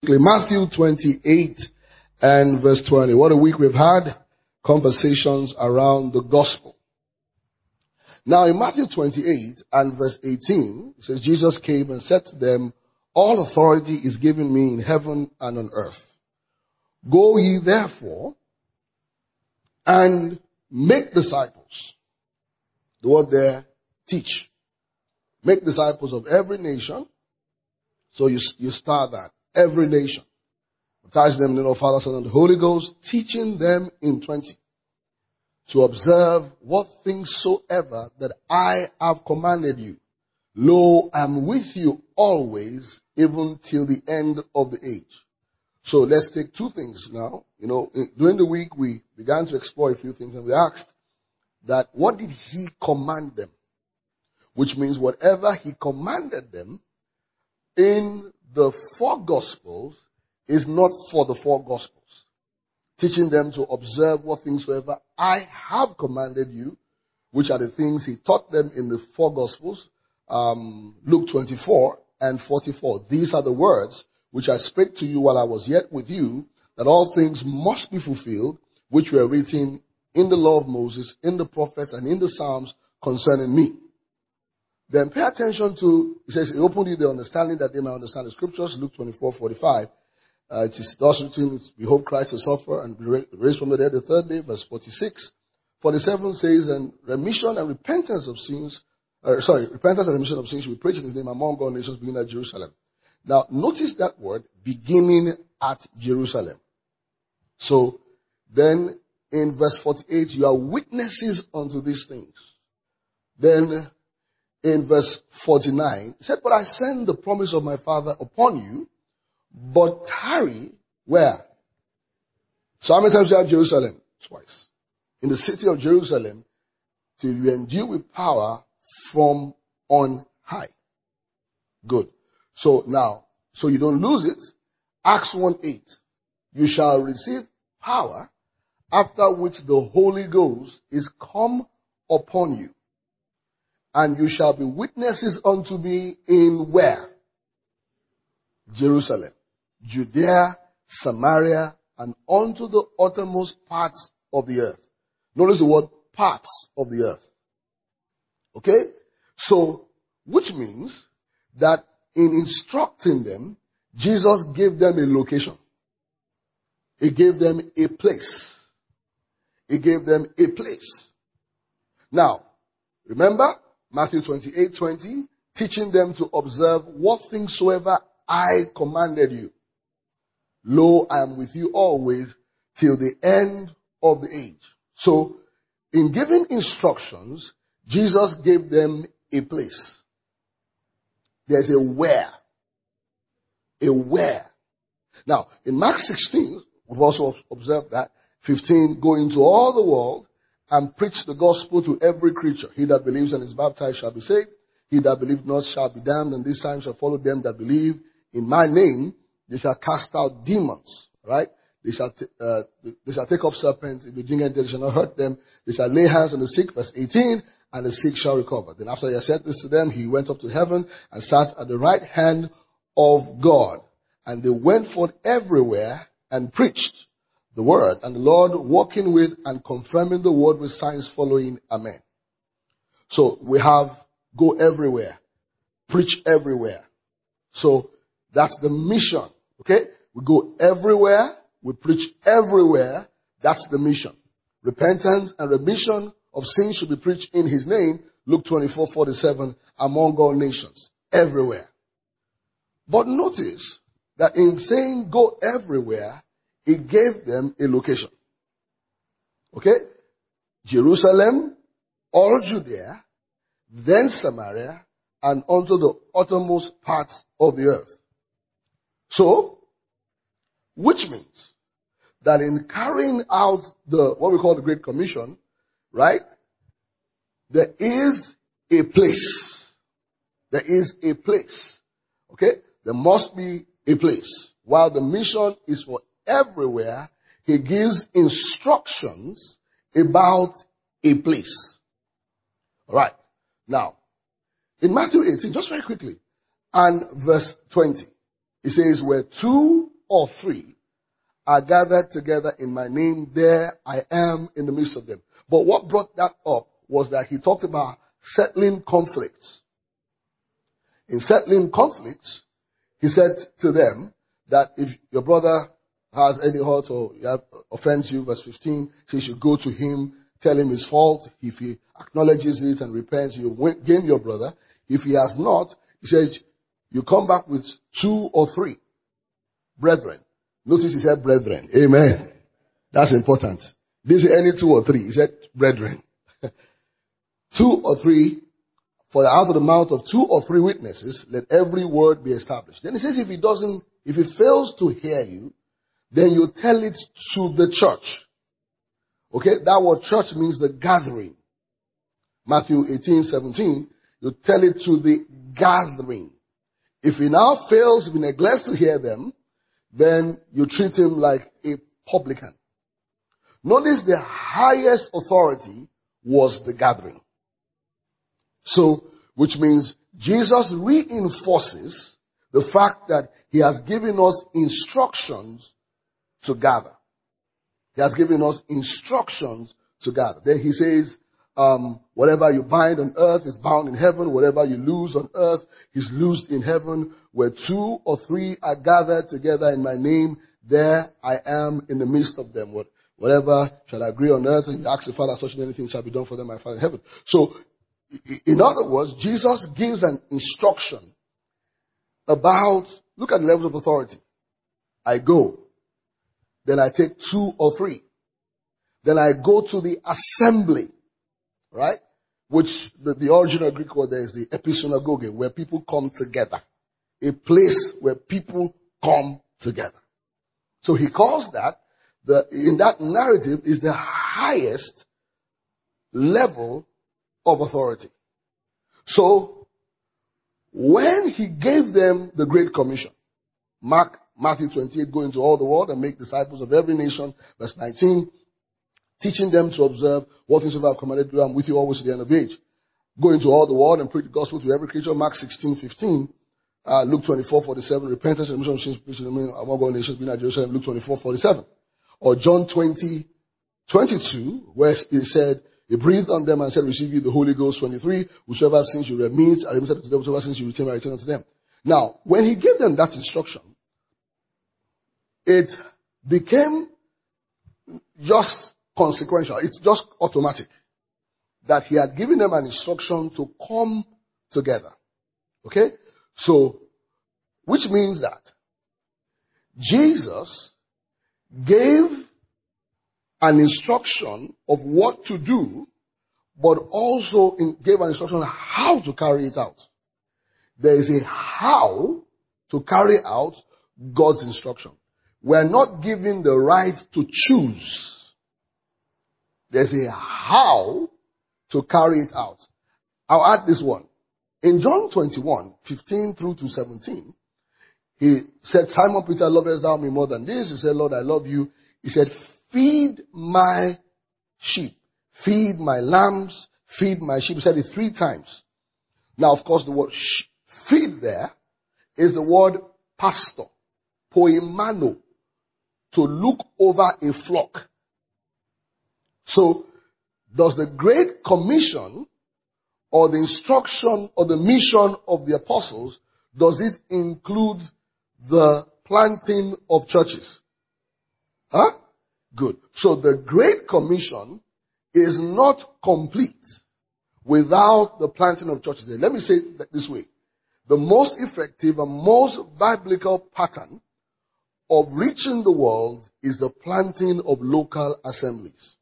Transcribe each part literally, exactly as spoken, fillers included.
Matthew twenty-eight and verse twenty. What a week we've had. Conversations around the gospel. Now in Matthew twenty-eight and verse eighteen, it says, Jesus came and said to them, all authority is given me in heaven and on earth. Go ye therefore and make disciples. The word there, teach. Make disciples of every nation. So you, you start that. Every nation. Baptize them in the name of the Father, Son, and the Holy Ghost, teaching them in twenty to observe what things soever that I have commanded you. Lo, I am with you always, even till the end of the age. So let's take two things now. You know, during the week we began to explore a few things and we asked that what did he command them? Which means whatever he commanded them in the four Gospels is not for the four Gospels. Teaching them to observe what things soever I have commanded you, which are the things he taught them in the four Gospels, um, Luke twenty-four and forty-four. These are the words which I spake to you while I was yet with you, that all things must be fulfilled, which were written in the law of Moses, in the prophets, and in the Psalms concerning me. Then pay attention to, it says, he opened you the understanding that they may understand the scriptures, Luke twenty-four forty-five. Uh, it is thus written, we hope Christ to suffer and be raised from the dead the third day, verse forty-six. forty-seven says, and remission and repentance of sins, uh, sorry, repentance and remission of sins should be preached in his name among all nations, beginning at Jerusalem. Now, notice that word, beginning at Jerusalem. So, then in verse forty-eight, you are witnesses unto these things. Then, in verse forty-nine, it said, but I send the promise of my Father upon you, but tarry where? So how many times you have Jerusalem? Twice. In the city of Jerusalem, till you endue with power from on high. Good. So now, so you don't lose it, Acts one eight, you shall receive power, after which the Holy Ghost is come upon you. And you shall be witnesses unto me in where? Jerusalem, Judea, Samaria, and unto the uttermost parts of the earth. Notice the word parts of the earth. Okay? So, which means that in instructing them, Jesus gave them a location. He gave them a place. He gave them a place. Now, remember, Matthew twenty-eight twenty, teaching them to observe what things soever I commanded you. Lo, I am with you always till the end of the age. So, in giving instructions, Jesus gave them a place. There's a where. A where. Now, in Mark sixteen, we've also observed that, fifteen, go into all the world and preach the gospel to every creature. He that believes and is baptized shall be saved. He that believeth not shall be damned, and this sign shall follow them that believe. In my name, they shall cast out demons, right? They shall, t- uh, they shall take up serpents. If they drink anything, they shall not hurt them. They shall lay hands on the sick, verse eighteen, and the sick shall recover. Then after he had said this to them, he went up to heaven and sat at the right hand of God. And they went forth everywhere and preached the word, and the Lord walking with and confirming the word with signs following. Amen. So we have go everywhere, preach everywhere. So that's the mission. Okay? We go everywhere, we preach everywhere. That's the mission. Repentance and remission of sins should be preached in his name. Luke twenty-four forty-seven, among all nations. Everywhere. But notice that in saying go everywhere, he gave them a location. Okay? Jerusalem, all Judea, then Samaria, and unto the uttermost parts of the earth. So, which means that in carrying out the, what we call the Great Commission, right, there is a place. There is a place. Okay? There must be a place. While the mission is for everywhere, he gives instructions about a place. Alright. Now, in Matthew eighteen, just very quickly, and verse twenty, it says, where two or three are gathered together in my name, there I am in the midst of them. But what brought that up was that he talked about settling conflicts. In settling conflicts, he said to them that if your brother has any hurt or offends you, verse fifteen, so you should go to him, tell him his fault. If he acknowledges it and repents, you gain your brother. If he has not, he said, you come back with two or three brethren. Notice he said brethren. Amen. That's important. Didn't say any two or three. He said brethren. Two or three, for out of the mouth of two or three witnesses, let every word be established. Then he says if he doesn't, if it fails to hear you, then you tell it to the church. Okay, that word church means the gathering. Matthew eighteen, seventeen, you tell it to the gathering. If he now fails, if he neglects to hear them, then you treat him like a publican. Notice the highest authority was the gathering. So, which means Jesus reinforces the fact that he has given us instructions to gather. He has given us instructions to gather. Then he says, um, whatever you bind on earth is bound in heaven. Whatever you loose on earth is loosed in heaven. Where two or three are gathered together in my name, there I am in the midst of them. What, whatever shall I agree on earth, and you ask the Father, such and anything shall be done for them, my Father in heaven. So, in other words, Jesus gives an instruction about, look at the levels of authority. I go. Then I take two or three. Then I go to the assembly. Right? Which, the, the original Greek word there is the episynagoge, where people come together. A place where people come together. So he calls that, the, in that narrative, is the highest level of authority. So, when he gave them the Great Commission, Mark, Matthew twenty-eight, go into all the world and make disciples of every nation, verse nineteen, teaching them to observe what things I have commanded you, I'm with you always to the end of the age. Go into all the world and preach the gospel to every creature, Mark sixteen, fifteen, uh, Luke twenty-four, forty-seven, repentance and remission of sins, preaching among all nations, being at Jerusalem, Luke twenty-four, forty-seven. Or John twenty, twenty-two, where he said, he breathed on them and said, receive you the Holy Ghost, twenty-three, whichever sins you remit, I remitted to them, whichever sins you retain, I return unto them. Now, when he gave them that instruction, it became just consequential. It's just automatic. That he had given them an instruction to come together. Okay? So, which means that Jesus gave an instruction of what to do, but also gave an instruction on how to carry it out. There is a how to carry out God's instruction. We're not given the right to choose. There's a how to carry it out. I'll add this one. In John twenty-one, fifteen through to seventeen, he said, Simon Peter, lovest thou me more than this? He said, Lord, I love you. He said, feed my sheep. Feed my lambs. Feed my sheep. He said it three times. Now, of course, the word feed there is the word pastor. Poimano. To look over a flock. So, does the Great Commission or the instruction or the mission of the apostles, does it include the planting of churches? Huh? Good. So the Great Commission is not complete without the planting of churches. Let me say it this way. The most effective and most biblical pattern of reaching the world is the planting of local assemblies.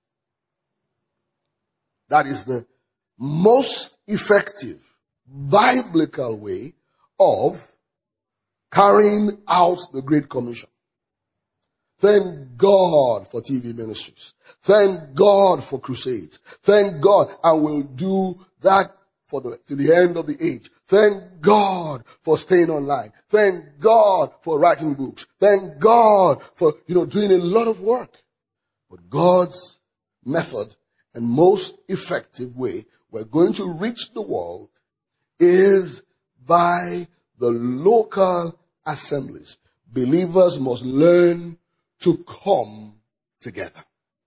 That is the most effective biblical way of carrying out the Great Commission. Thank God for T V ministries. Thank God for crusades. Thank God, and we'll do that for the, to the end of the age. Thank God for staying online. Thank God for writing books. Thank God for, you know, doing a lot of work. But God's method and most effective way we're going to reach the world is by the local assemblies, believers must learn to come together.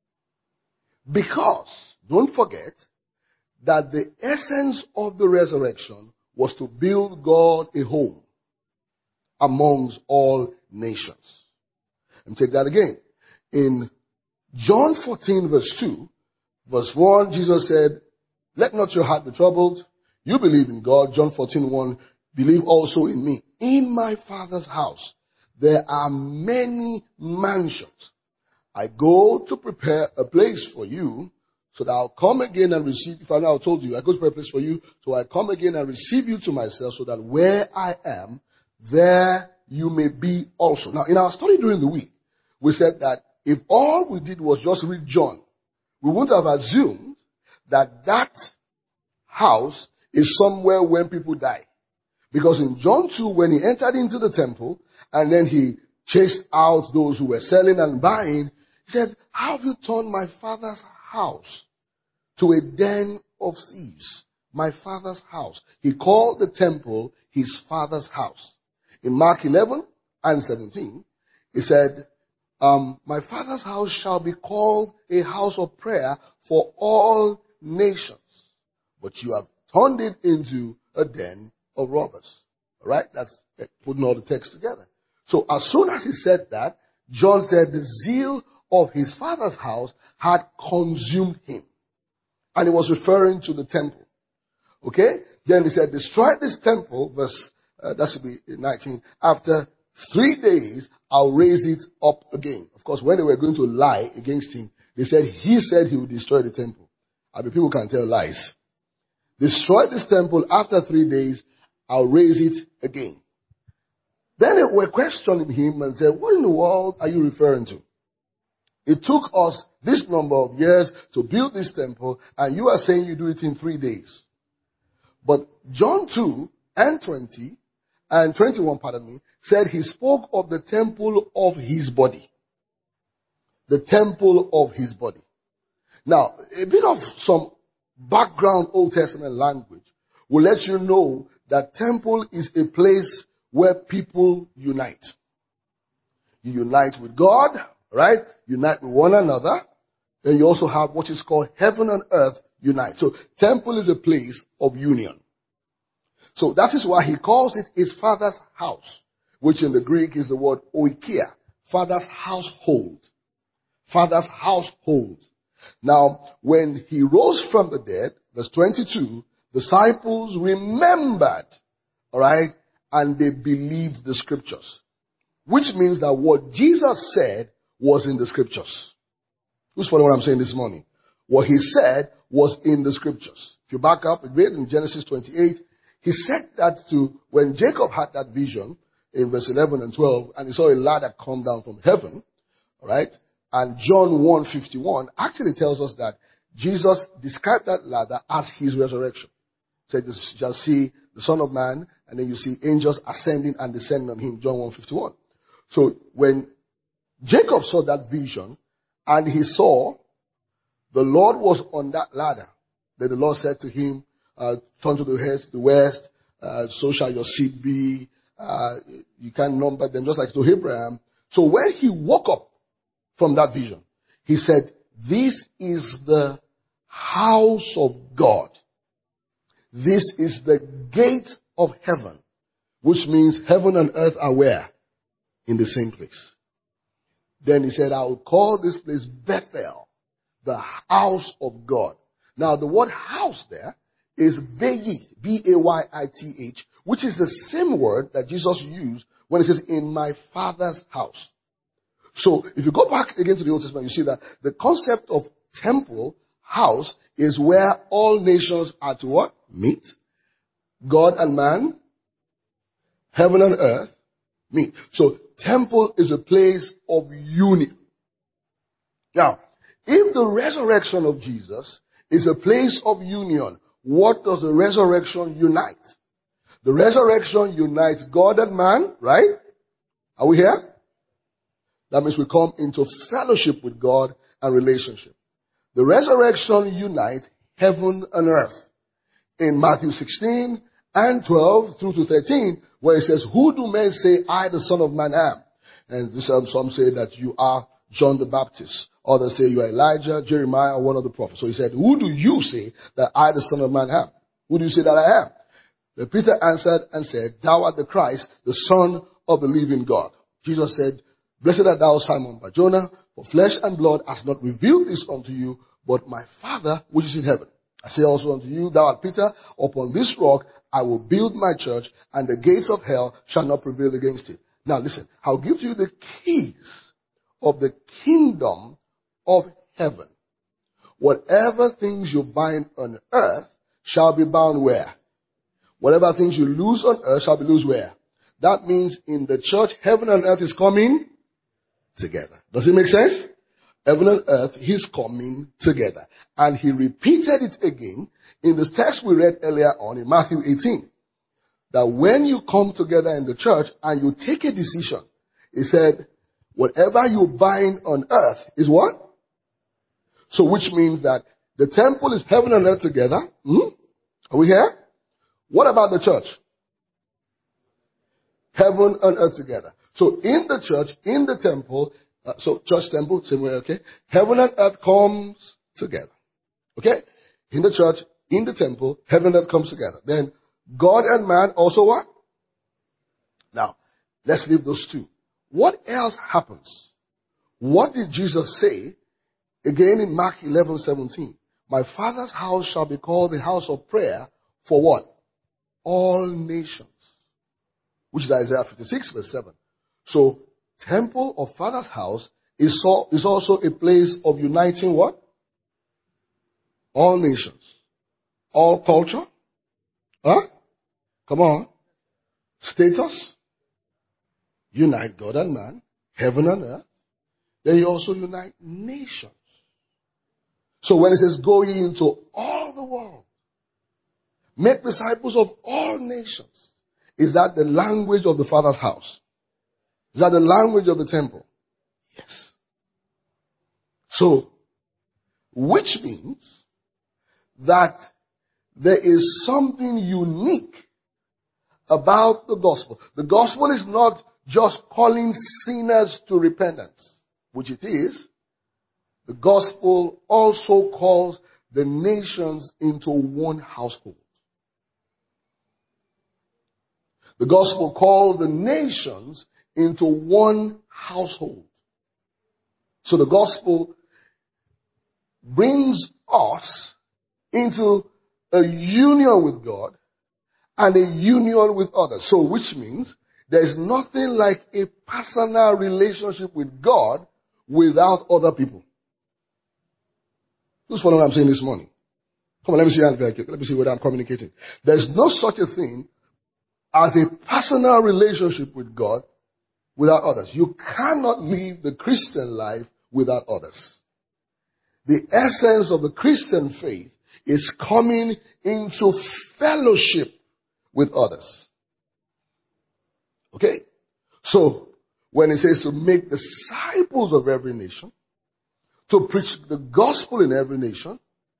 Because, don't forget, that the essence of the resurrection was to build God a home amongst all nations. Let me take that again. In John fourteen verse two, verse one, Jesus said, let not your heart be troubled. You believe in God. John fourteen one, believe also in me. In my Father's house, there are many mansions. I go to prepare a place for you, so that I'll come again and receive, if I know I told you, I go to prepare a place for you, so I come again and receive you to myself, so that where I am, there you may be also. Now, in our study during the week, we said that if all we did was just read John, we would have assumed that that house is somewhere when people die. Because in John two, when he entered into the temple, and then he chased out those who were selling and buying, he said, how have you turned my Father's house to a den of thieves? My Father's house. He called the temple his Father's house. In Mark eleven and seventeen, he said, um, my Father's house shall be called a house of prayer for all nations. But you have turned it into a den of robbers. All right? That's putting all the text together. So as soon as he said that, John said the zeal of his Father's house had consumed him. And he was referring to the temple. Okay? Then he said, destroy this temple, verse, uh, that should be nineteen. After three days, I'll raise it up again. Of course, when they were going to lie against him, they said, he said he would destroy the temple. I mean, people can tell lies. Destroy this temple, after three days, I'll raise it again. Then they were questioning him and said, what in the world are you referring to? It took us this number of years to build this temple, and you are saying you do it in three days. But John two and twenty and twenty-one, pardon me, said he spoke of the temple of his body. The temple of his body. Now, a bit of some background Old Testament language will let you know that temple is a place where people unite. You unite with God, right? Unite with one another. Then you also have what is called heaven and earth unite. So temple is a place of union. So that is why he calls it his Father's house, which in the Greek is the word oikia, Father's household. Father's household. Now, when he rose from the dead, verse twenty-two, disciples remembered, all right, and they believed the scriptures. Which means that what Jesus said was in the scriptures. Who's following what I'm saying this morning? What he said was in the scriptures. If you back up a bit in Genesis twenty-eight, he said that to, when Jacob had that vision in verse eleven and twelve, and he saw a ladder come down from heaven, all right, and John one fifty-one actually tells us that Jesus described that ladder as his resurrection. He said, you shall see the Son of Man, and then you see angels ascending and descending on him, John one fifty-one. So when Jacob saw that vision, and he saw the Lord was on that ladder, then the Lord said to him, uh, turn to the west, the west, uh, so shall your seed be. Uh, you can number them just like to Abraham. So when he woke up from that vision, he said, this is the house of God. This is the gate of heaven, which means heaven and earth are where? In the same place. Then he said, I will call this place Bethel, the house of God. Now the word house there is Bayit, B A Y I T H, which is the same word that Jesus used when he says, in my Father's house. So if you go back again to the Old Testament, you see that the concept of temple, house, is where all nations are to what? Meet. God and man, heaven and earth, meet. So temple is a place of union. Now, if the resurrection of Jesus is a place of union, what does the resurrection unite? The resurrection unites God and man, right? Are we here? That means we come into fellowship with God and relationship. The resurrection unites heaven and earth. In Matthew sixteen and twelve through to thirteen, where it says, who do men say I, the Son of Man, am? And this, um, some say that you are John the Baptist. Others say you are Elijah, Jeremiah, or one of the prophets. So he said, who do you say that I, the Son of Man, am? Who do you say that I am? Then Peter answered and said, thou art the Christ, the Son of the living God. Jesus said, blessed art thou, Simon Bar-Jonah, for flesh and blood has not revealed this unto you, but my Father which is in heaven. I say also unto you, thou art Peter, upon this rock I will build my church, and the gates of hell shall not prevail against it. Now listen, I'll give you the keys of the kingdom of heaven. Whatever things you bind on earth shall be bound where? Whatever things you lose on earth shall be loosed where? That means in the church, heaven and earth is coming together. Does it make sense? Heaven and earth, he's coming together. And he repeated it again in the text we read earlier on in Matthew eighteen. That when you come together in the church and you take a decision, he said, whatever you bind on earth is what? So which means that the temple is heaven and earth together. Hmm? Are we here? What about the church? Heaven and earth together. So in the church, in the temple, uh, so church, temple, same way, okay? Heaven and earth comes together. Okay? In the church, in the temple, heaven and earth comes together. Then God and man also what? Now, let's leave those two. What else happens? What did Jesus say again in Mark eleven seventeen? My Father's house shall be called the house of prayer for what? All nations. Which is Isaiah fifty-six verse seven. So, temple of Father's house is, so, is also a place of uniting what? All nations. All culture. Huh? Come on. Status. Unite God and man. Heaven and earth. Then you also unite nations. So when it says go ye into all the world, make disciples of all nations, is that the language of the Father's house? Is that the language of the temple? Yes. So, which means that there is something unique about the gospel. The gospel is not just calling sinners to repentance, which it is. The gospel also calls the nations into one household. The gospel calls the nations into one household. So the gospel brings us into a union with God and a union with others. So which means there's nothing like a personal relationship with God without other people. Who's following what I'm saying this morning? Come on, let me see that. Let me see what I'm communicating. There's no such a thing as a personal relationship with God without others. You cannot live the Christian life without others. The essence of the Christian faith is coming into fellowship with others. Okay? So, when it says to make disciples of every nation, to preach the gospel in every nation,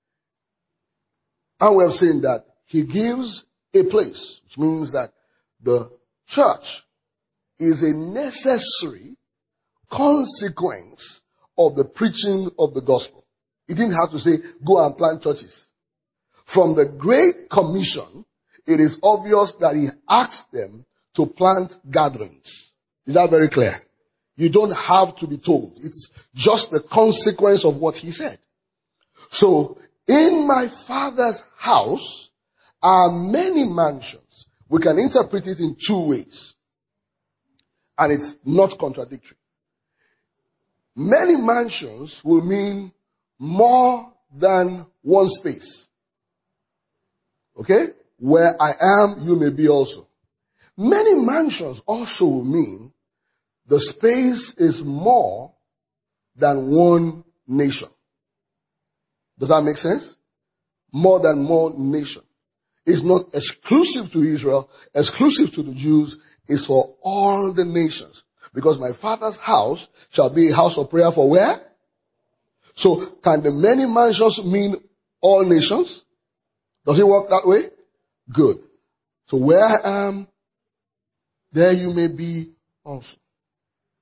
and we have seen that he gives a place, which means that the church is a necessary consequence of the preaching of the gospel. He didn't have to say, go and plant churches. From the Great Commission, it is obvious that he asked them to plant gatherings. Is that very clear? You don't have to be told. It's just the consequence of what he said. So, in my Father's house are many mansions. We can interpret it in two ways. And it's not contradictory. Many mansions will mean more than one space. Okay? Where I am, you may be also. Many mansions also will mean the space is more than one nation. Does that make sense? More than one nation. It's not exclusive to Israel, exclusive to the Jews. It's for all the nations. Because my Father's house shall be a house of prayer for where? So, can the many mansions mean all nations? Does it work that way? Good. So where I am, there you may be also.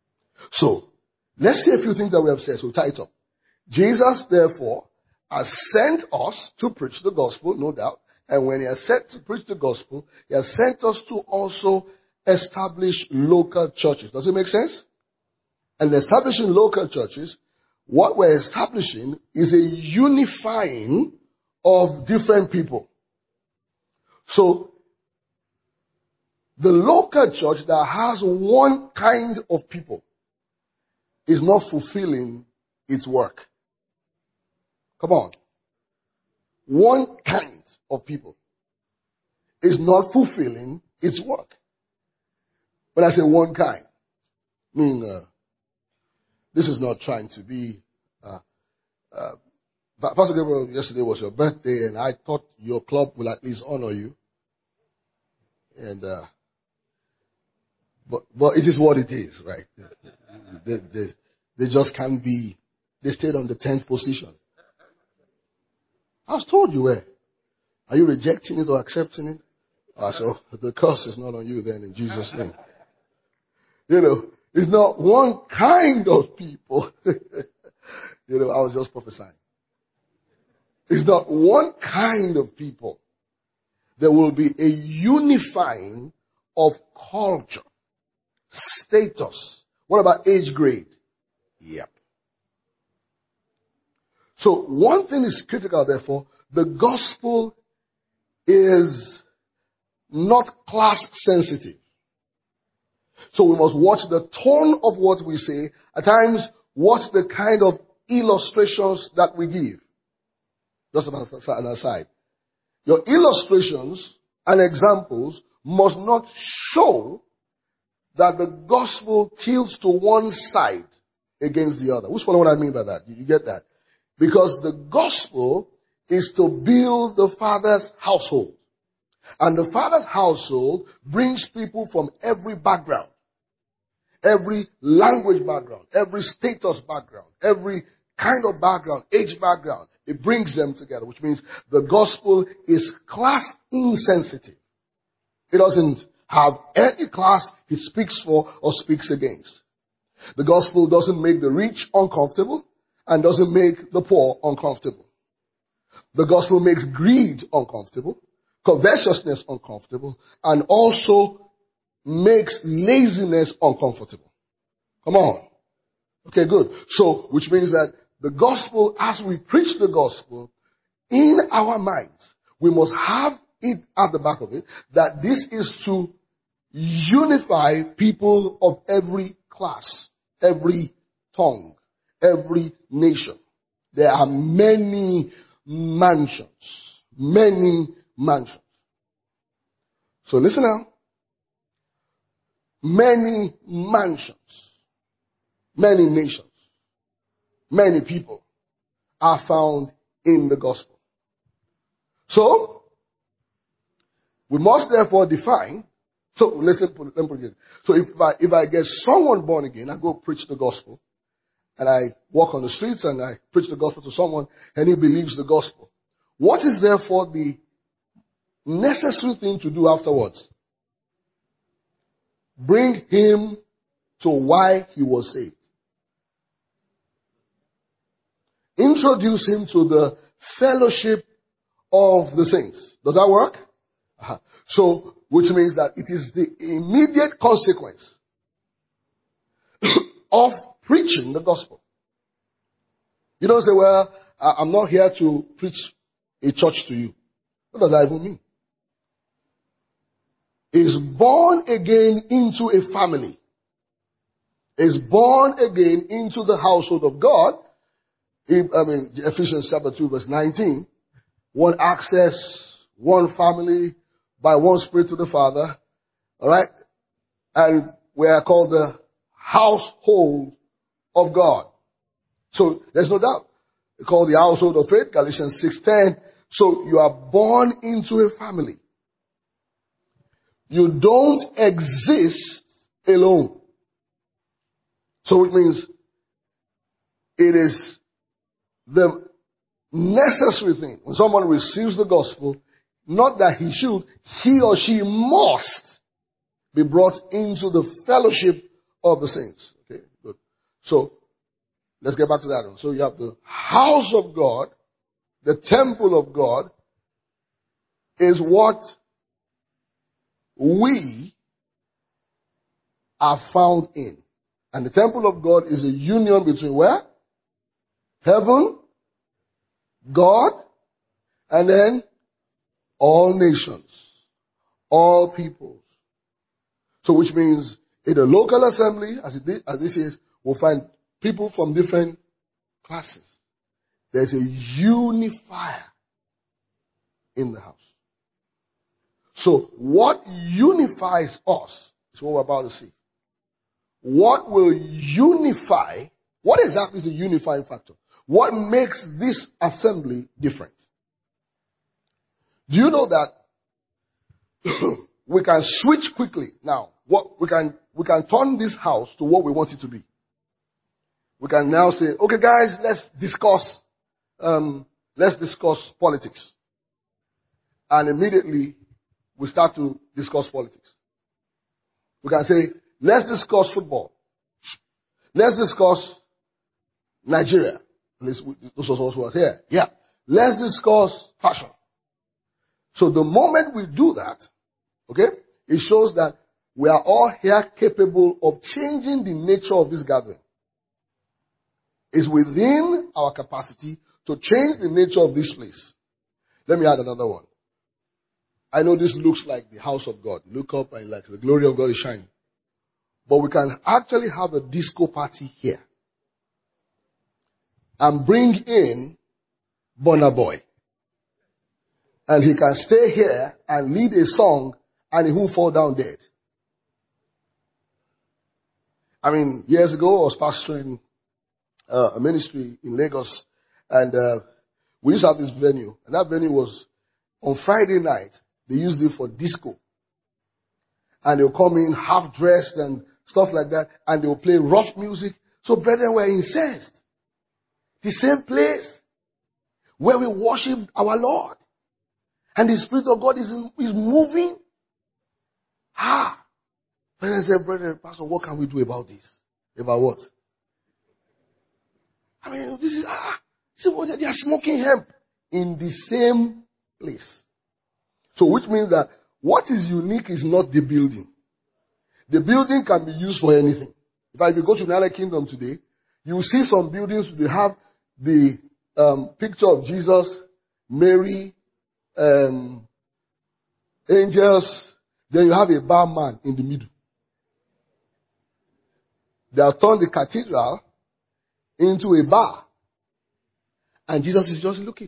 So, let's see a few things that we have said. So, tie it up. Jesus, therefore, has sent us to preach the gospel, no doubt. And when he has sent to preach the gospel, he has sent us to also establish local churches. Does it make sense? And establishing local churches, what we're establishing is a unifying of different people. So, the local church that has one kind of people is not fulfilling its work. Come on. One kind of people is not fulfilling its work. When I say one kind, I mean, uh, this is not trying to be, uh, uh, Pastor Gabriel, yesterday was your birthday, and I thought your club will at least honor you. And, uh, but, but it is what it is, right? They, they, they just can't be, they stayed on the tenth position. I was told you were. Are you rejecting it or accepting it? Ah, so the curse is not on you then, in Jesus' name. You know, it's not one kind of people. You know, I was just prophesying. It's not one kind of people. There will be a unifying of culture, status. What about age grade? Yep. So one thing is critical, therefore, the gospel is not class sensitive. So we must watch the tone of what we say. At times, watch the kind of illustrations that we give. Just an aside. Your illustrations and examples must not show that the gospel tilts to one side against the other. Which one what I mean by that? You get that? Because the gospel is to build the Father's household. And the Father's household brings people from every background, every language background, every status background, every kind of background, age background. It brings them together, which means the gospel is class insensitive. It doesn't have any class it speaks for or speaks against. The gospel doesn't make the rich uncomfortable and doesn't make the poor uncomfortable. The gospel makes greed uncomfortable, covetousness uncomfortable, and also makes laziness uncomfortable. Come on. Okay, good. So, which means that the gospel, as we preach the gospel, in our minds, we must have it at the back of it, that this is to unify people of every class, every tongue, every nation. There are many mansions, many mansions. So listen now. Many mansions, many nations, many people are found in the gospel. So, we must therefore define. So, listen, let me put it. So, if I, if I get someone born again, I go preach the gospel, and I walk on the streets and I preach the gospel to someone, and he believes the gospel. What is therefore the necessary thing to do afterwards? Bring him to why he was saved. Introduce him to the fellowship of the saints. Does that work? Uh-huh. So, which means that it is the immediate consequence of preaching the gospel. You don't say, well, I'm not here to preach a church to you. What does that even mean? Is born again into a family. Is born again into the household of God. I mean, Ephesians chapter two verse nineteen. One access, one family, by one Spirit to the Father. Alright? And we are called the household of God. So, there's no doubt. We call the household of faith, Galatians six ten. So, you are born into a family. You don't exist alone. So it means it is the necessary thing. When someone receives the gospel, not that he should, he or she must be brought into the fellowship of the saints. Okay, good. So, let's get back to that one. So you have the house of God, the temple of God, is what we are found in. And the temple of God is a union between where? Heaven, God, and then all nations, all peoples. So which means in the local assembly, as, it, as this is, we'll find people from different classes. There's a unifier in the house. So what unifies us is what we're about to see. What will unify, what exactly is the unifying factor? What makes this assembly different? Do you know that we can switch quickly now? What we can we can turn this house to what we want it to be. We can now say, okay, guys, let's discuss um, let's discuss politics, and immediately we start to discuss politics. We can say, let's discuss football. Let's discuss Nigeria. At least those of us who are here. Yeah. Let's discuss fashion. So the moment we do that, okay, it shows that we are all here capable of changing the nature of this gathering. It's within our capacity to change the nature of this place. Let me add another one. I know this looks like the house of God. Look up and like the glory of God is shining. But we can actually have a disco party here. And bring in Burna Boy. And he can stay here and lead a song and he won't fall down dead. I mean, years ago I was pastoring uh, a ministry in Lagos, and uh, we used to have this venue. And that venue was on Friday night. They used it for disco. And they'll come in half dressed and stuff like that. And they'll play rough music. So brethren were incensed. The same place where we worship our Lord. And the Spirit of God is, is moving. Ah. But I said, brother, Pastor, what can we do about this? About what? I mean, this is, ah. See what they are smoking hemp in the same place. So which means that what is unique is not the building. The building can be used for anything. In fact, if you go to the United Kingdom today, you will see some buildings, they have the um, picture of Jesus, Mary, um, angels, then you have a barman in the middle. They have turned the cathedral into a bar. And Jesus is just looking.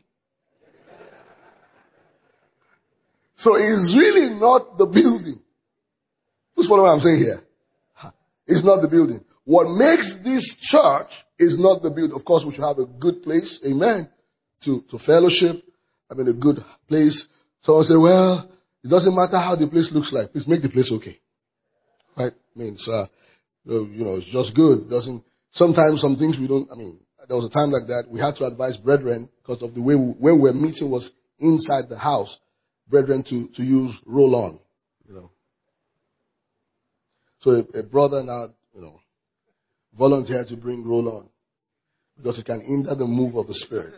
So it's really not the building. Who's following what I'm saying here? It's not the building. What makes this church is not the building. Of course, we should have a good place, amen, to, to fellowship. I mean, a good place. Someone say, well, it doesn't matter how the place looks like. Please make the place okay. Right? I mean, it's, uh, you know, it's just good. It doesn't, sometimes some things we don't, I mean, there was a time like that. We had to advise brethren because of the way we, where we were meeting was inside the house. Brethren to, to use roll on, you know. So a, a brother now, you know, volunteered to bring roll on because it can hinder the move of the Spirit.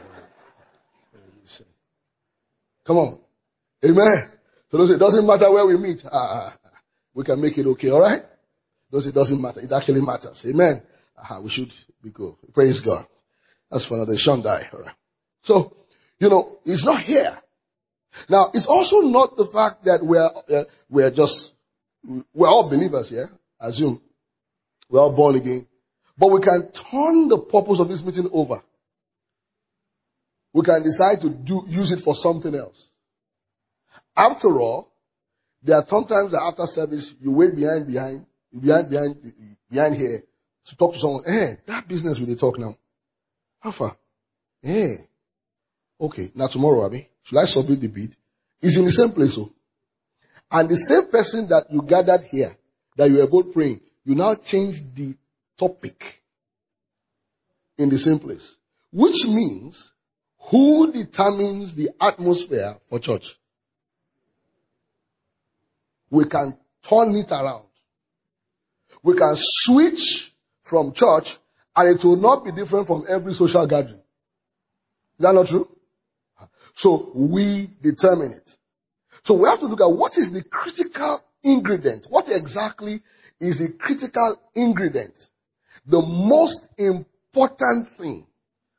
Come on. Amen. So those, it doesn't matter where we meet. Uh, we can make it okay, all right? Those it doesn't matter. It actually matters. Amen. Uh, we should be good. Praise God. That's for another Shundai. All right. So, you know, it's not here. Now, it's also not the fact that we're, uh, we're just, we're all believers here, I assume. We're all born again. But we can turn the purpose of this meeting over. We can decide to do, use it for something else. After all, there are sometimes that after service, you wait behind, behind, behind, behind, behind here to talk to someone. Hey, that business will they talk now? How far? Hey. Okay, now tomorrow, Abby, should I submit the bid? It's in the same place, so. And the same person that you gathered here, that you were both praying, you now change the topic in the same place. Which means, who determines the atmosphere for church? We can turn it around. We can switch from church, and it will not be different from every social gathering. Is that not true? So we determine it. So we have to look at what is the critical ingredient. What exactly is the critical ingredient? The most important thing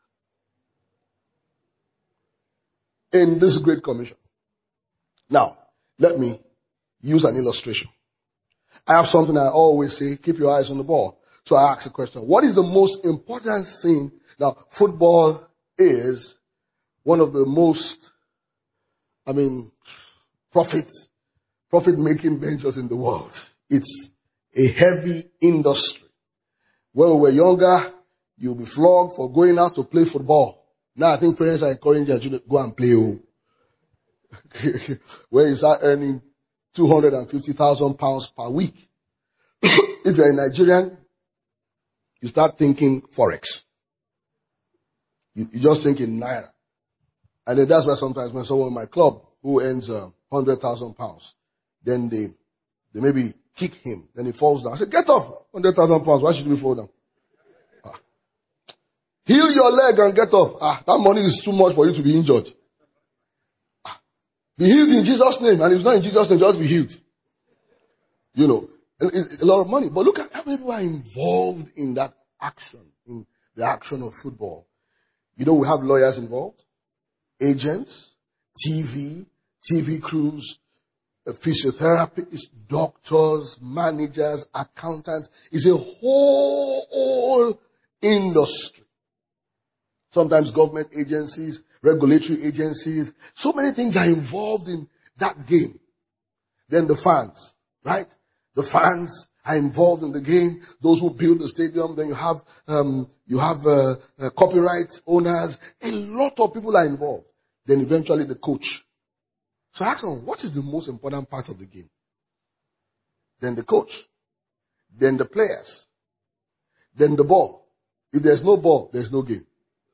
in this Great Commission. Now, let me use an illustration. I have something I always say, keep your eyes on the ball. So I ask a question. What is the most important thing? Now, football is one of the most, I mean, profit, profit-making ventures in the world. It's a heavy industry. When we were younger, you'll be flogged for going out to play football. Now I think parents are encouraging their children to go and play. Where you start earning two hundred fifty thousand pounds per week. If you're a Nigerian, you start thinking Forex. You, you just think in Naira. And then that's why sometimes when someone in my club who earns uh, one hundred thousand pounds, then they, they maybe kick him, then he falls down. I say, get up, one hundred thousand pounds, why should we fall down? Ah. Heal your leg and get up. Ah, that money is too much for you to be injured. Ah. Be healed in Jesus' name, and if it's not in Jesus' name, just be healed. You know, it's a lot of money. But look at how many people are involved in that action, in the action of football. You know, we have lawyers involved, agents, T V, T V crews, physiotherapists, doctors, managers, accountants. It's a whole industry. Sometimes government agencies, regulatory agencies. So many things are involved in that game. Then the fans, right? The fans are involved in the game. Those who build the stadium. Then you have um, you have uh, uh, copyright owners. A lot of people are involved. Then eventually the coach. So I ask them, what is the most important part of the game? Then the coach. Then the players. Then the ball. If there's no ball, there's no game.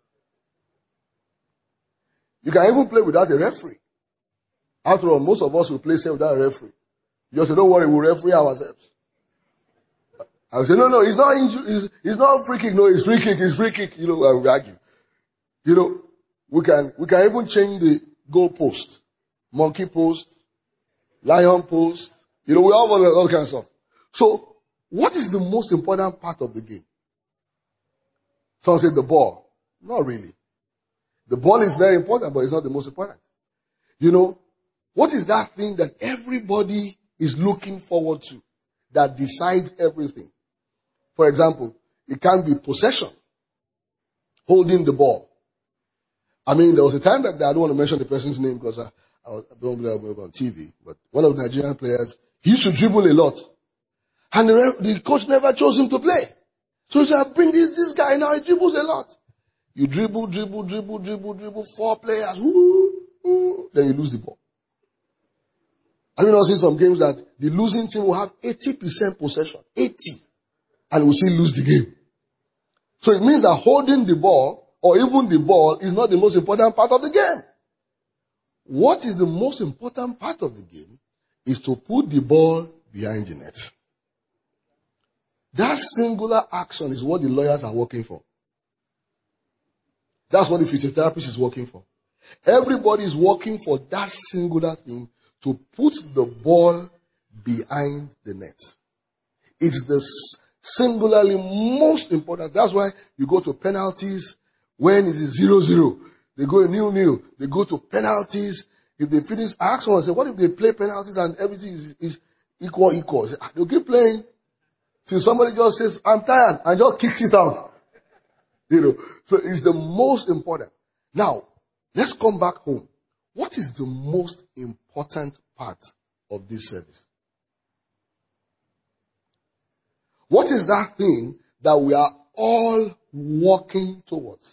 You can even play without a referee. After all, most of us will play safe without a referee. You just say, don't worry, we'll referee ourselves. I will say, no, no, it's not inju- it's, it's not free kick. No, it's free kick, it's free kick. You know, I will argue. You know, we can, we can even change the goal post. Monkey post, lion post. You know, we have all, all kinds of stuff. So, what is the most important part of the game? Someone said the ball. Not really. The ball is very important, but it's not the most important. You know, what is that thing that everybody is looking forward to that decides everything? For example, it can be possession, holding the ball. I mean, there was a time that I don't want to mention the person's name because I, I, was, I don't believe I'm on T V, but one of the Nigerian players, he used to dribble a lot. And the, the coach never chose him to play. So he said, bring this, this guy now, he dribbles a lot. You dribble, dribble, dribble, dribble, dribble, four players, woo, woo, then you lose the ball. Have you not seen some games that the losing team will have eighty percent possession? eighty. And will still lose the game. So it means that holding the ball, or even the ball, is not the most important part of the game. What is the most important part of the game is to put the ball behind the net. That singular action is what the lawyers are working for. That's what the physiotherapist is working for. Everybody is working for that singular thing, to put the ball behind the net. It's the singularly most important. That's why you go to penalties when it is zero zero. They go nil nil. They go to penalties. If they finish, I ask someone, I say, what if they play penalties and everything is, is equal, equal? Say, they'll keep playing till somebody just says, I'm tired, and just kicks it out. You know, so it's the most important. Now, let's come back home. What is the most important part of this service? What is that thing that we are all working towards?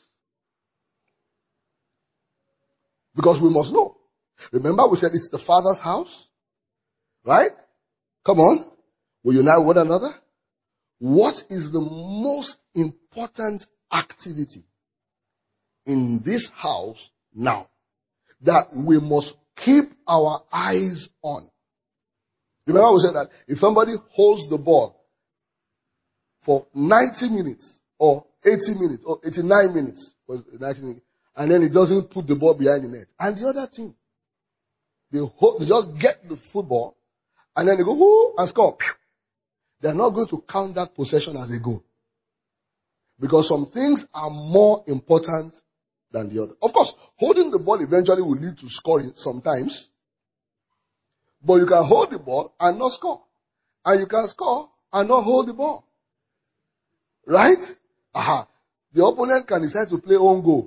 Because we must know. Remember we said it's the Father's house? Right? Come on. We unite with one another. What is the most important activity in this house now that we must keep our eyes on? Remember we said that if somebody holds the ball, for ninety minutes or eighty minutes or eighty-nine minutes, was ninety minutes, and then he doesn't put the ball behind the net. And the other team, they, hold, they just get the football and then they go, whoo, and score. They're not going to count that possession as a goal. Because some things are more important than the other. Of course, holding the ball eventually will lead to scoring sometimes. But you can hold the ball and not score. And you can score and not hold the ball. Right? Aha. The opponent can decide to play own goal.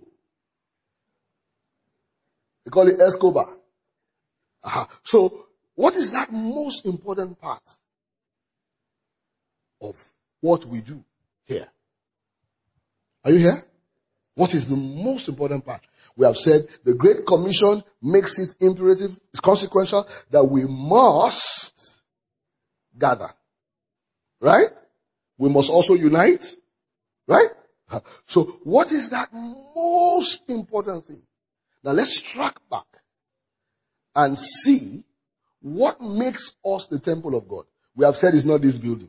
They call it Escobar. Aha. So, what is that most important part of what we do here? Are you here? What is the most important part? We have said the Great Commission makes it imperative, it's consequential, that we must gather. Right? We must also unite. Right? So, what is that most important thing? Now, let's track back and see what makes us the temple of God. We have said it's not this building.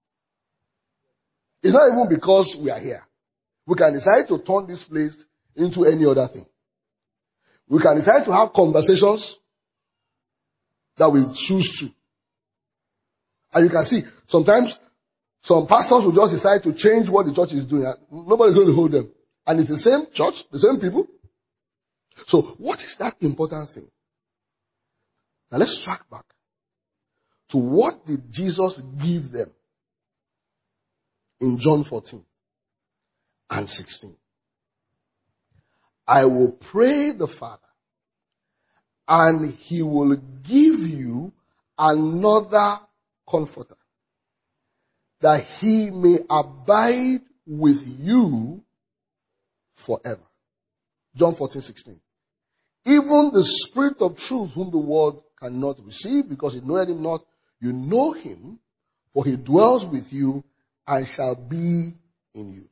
It's not even because we are here. We can decide to turn this place into any other thing. We can decide to have conversations that we choose to. And you can see, sometimes some pastors will just decide to change what the church is doing. Nobody's going to hold them. And it's the same church, the same people. So, what is that important thing? Now, let's track back to what did Jesus give them in John fourteen and sixteen. I will pray the Father, and he will give you another comforter, that he may abide with you forever. John fourteen, sixteen. Even the Spirit of truth, whom the world cannot receive, because it knoweth him not, you know him, for he dwells with you and shall be in you.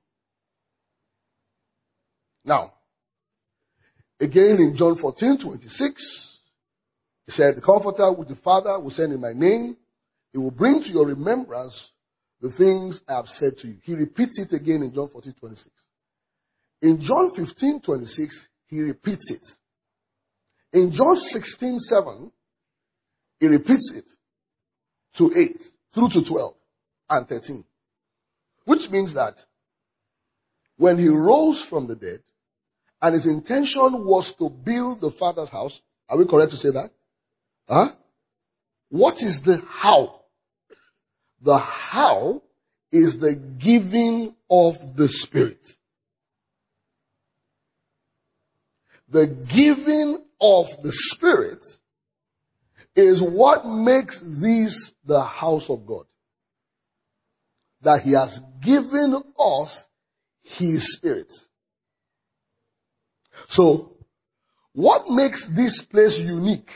Now, again in John fourteen, twenty-six, he said, the Comforter which the Father will send in my name, he will bring to your remembrance the things I have said to you. He repeats it again in John fourteen, twenty-six. In John fifteen, twenty-six, he repeats it. In John sixteen, seven, he repeats it to eight, through to twelve and thirteen. Which means that when he rose from the dead, and his intention was to build the Father's house, are we correct to say that? Huh? What is the how? The how is the giving of the Spirit. The giving of the Spirit is what makes this the house of God. That he has given us his Spirit. So, what makes this place unique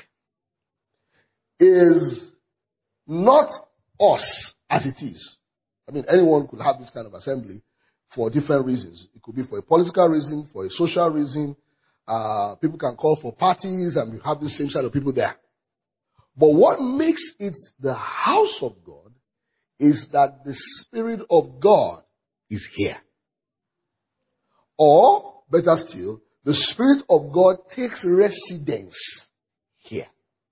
is not us as it is. I mean, anyone could have this kind of assembly for different reasons. It could be for a political reason, for a social reason. Uh, people can call for parties and we have the same set of people there. But what makes it the house of God is that the Spirit of God is here. Or, better still, the Spirit of God takes residence here.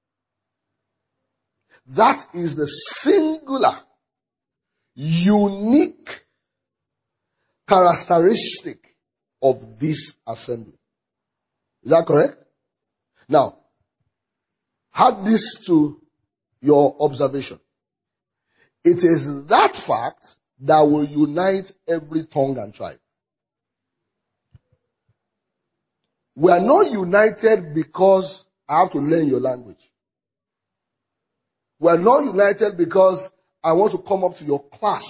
That is the singular, unique characteristic of this assembly. Is that correct? Now, add this to your observation. It is that fact that will unite every tongue and tribe. We are not united because I have to learn your language. We are not united because I want to come up to your class.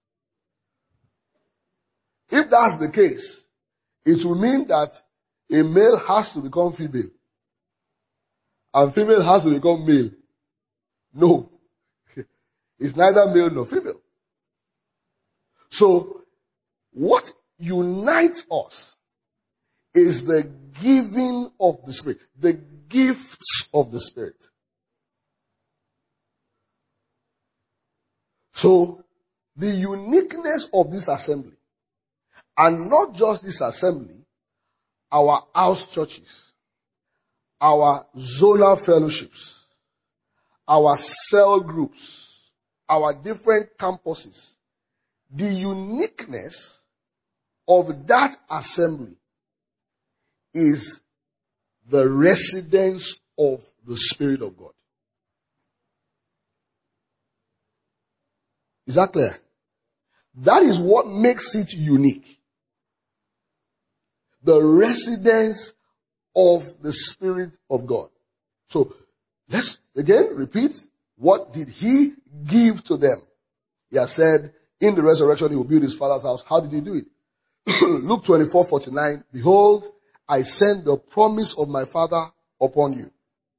If that's the case, it will mean that a male has to become female. And female has to become male. No. It's neither male nor female. So, what unites us is the giving of the Spirit. The gifts of the Spirit. So, the uniqueness of this assembly, and not just this assembly, our house churches, our zonal fellowships, our cell groups, our different campuses, the uniqueness of that assembly is the residence of the Spirit of God. Is that clear? That is what makes it unique. The residence of the Spirit of God. So, let's again repeat. What did he give to them? He has said, in the resurrection, he will build his father's house. How did he do it? Luke twenty-four forty-nine. Behold, I send the promise of my Father upon you.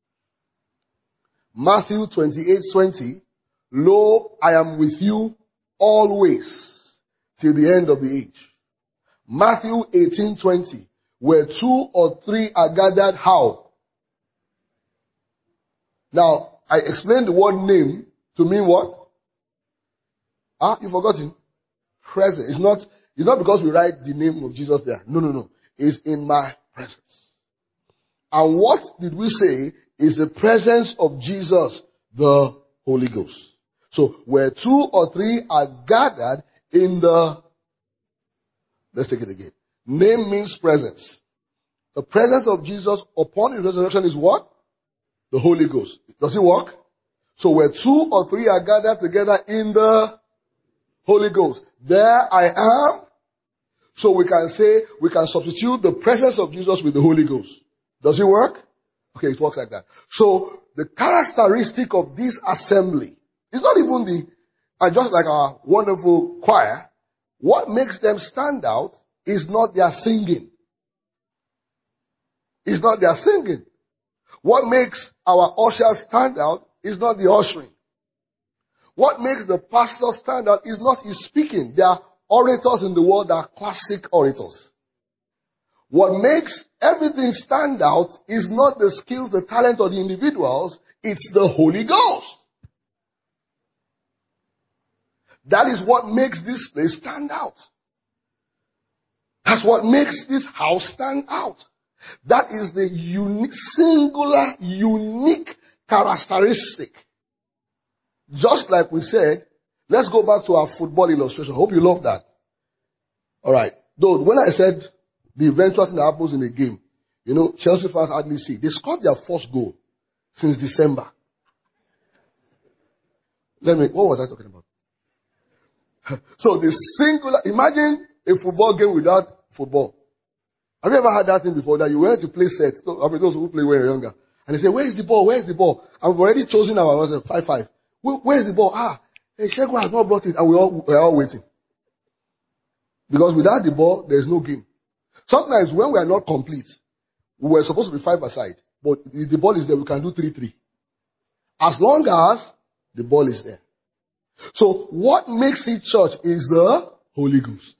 Matthew twenty-eight twenty. Lo, I am with you always till the end of the age. Matthew eighteen twenty. Where two or three are gathered, how? Now, I explained the word name to mean what? Ah, you forgotten? Present. It's not, it's not because we write the name of Jesus there. No, no, no. It's in my presence. And what did we say is the presence of Jesus, the Holy Ghost. So, where two or three are gathered in the, let's take it again. Name means presence. The presence of Jesus upon his resurrection is what? The Holy Ghost. Does it work? So where two or three are gathered together in the Holy Ghost, there I am. So we can say, we can substitute the presence of Jesus with the Holy Ghost. Does it work? Okay, it works like that. So the characteristic of this assembly is not even the, and just like our wonderful choir, what makes them stand out is not their singing. It's not their singing. What makes our ushers stand out is not the ushering. What makes the pastor stand out is not his speaking. There are orators in the world that are classic orators. What makes everything stand out is not the skills, the talent of the individuals. It's the Holy Ghost. That is what makes this place stand out. That's what makes this house stand out. That is the unique, singular, unique characteristic. Just like we said, let's go back to our football illustration. I hope you love that. Alright. Though, when I said the eventual thing that happens in a game, you know, Chelsea fans hardly see. They scored their first goal since December. Let me, what was I talking about? So the singular, imagine a football game without football. Have you ever had that thing before that you went to play sets? I mean, those who play when you're younger. And they say, where's the ball? Where's the ball? And we've already chosen our answer, five five. Where's the ball? Ah, hey, Shego has not brought it. And we all, we're all waiting. Because without the ball, there's no game. Sometimes when we are not complete, we were supposed to be five aside. But if the ball is there, we can do three three. As long as the ball is there. So what makes it church is the Holy Ghost.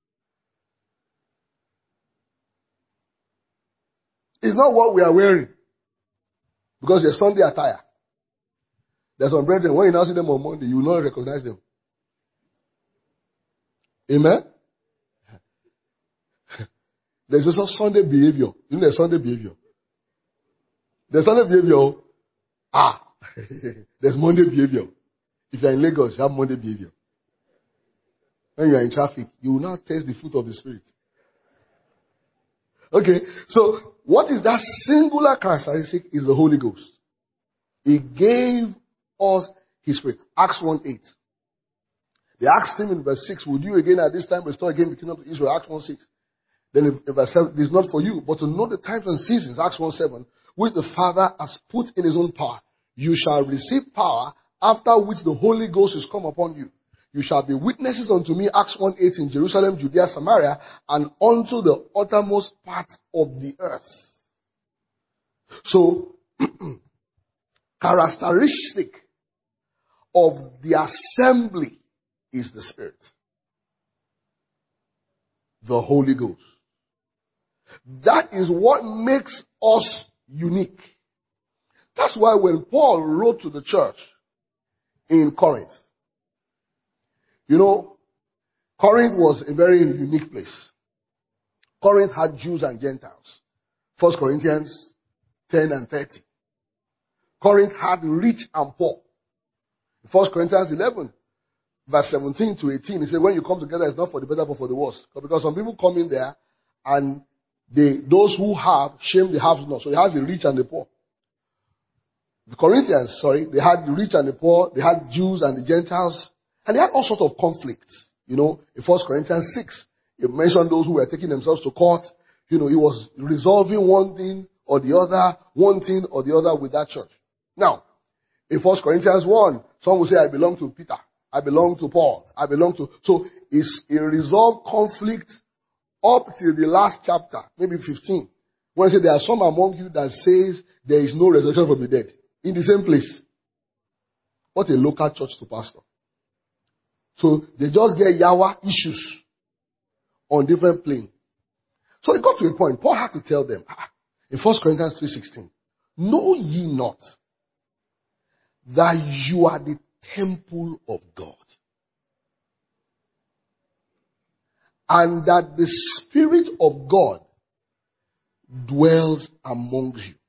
It's not what we are wearing. Because they're Sunday attire. There's some brethren, when you now see them on Monday, you will not recognize them. Amen? There's also Sunday behavior. You know there's Sunday behavior. There's Sunday behavior. Ah, there's Monday behavior. If you're in Lagos, you have Monday behavior. When you are in traffic, you will now taste the fruit of the Spirit. Okay, so what is that singular characteristic is the Holy Ghost. He gave us His Spirit. Acts one eight. They asked him in verse six, would you again at this time restore again the kingdom of Israel? Acts one six. Then in verse seven, it is not for you, but to know the times and seasons. Acts one seven. Which the Father has put in His own power. You shall receive power, after which the Holy Ghost is come upon you. You shall be witnesses unto me, Acts one eight, in Jerusalem, Judea, Samaria, and unto the uttermost part of the earth. So, characteristic of the assembly is the Spirit. The Holy Ghost. That is what makes us unique. That's why when Paul wrote to the church in Corinth, You know, Corinth was a very unique place. Corinth had Jews and Gentiles. First Corinthians ten and thirty. Corinth had rich and poor. First Corinthians eleven, verse seventeen to eighteen, he said, when you come together, it's not for the better, but for the worse. Because some people come in there, and they, those who have, shame the have not. So he has the rich and the poor. The Corinthians, sorry, they had the rich and the poor, they had Jews and the Gentiles, and they had all sorts of conflicts. You know, in First Corinthians six, it mentioned those who were taking themselves to court. You know, he was resolving one thing or the other, one thing or the other with that church. Now, in First Corinthians one, some will say, I belong to Peter, I belong to Paul, I belong to... So, it's a resolved conflict up till the last chapter, maybe fifteen. When I say there are some among you that says there is no resurrection from the dead. In the same place. What a local church to pastor. So, they just get Yahweh issues on different plane. So, it got to a point, Paul had to tell them, in First Corinthians three sixteen, know ye not that you are the temple of God, and that the Spirit of God dwells amongst you.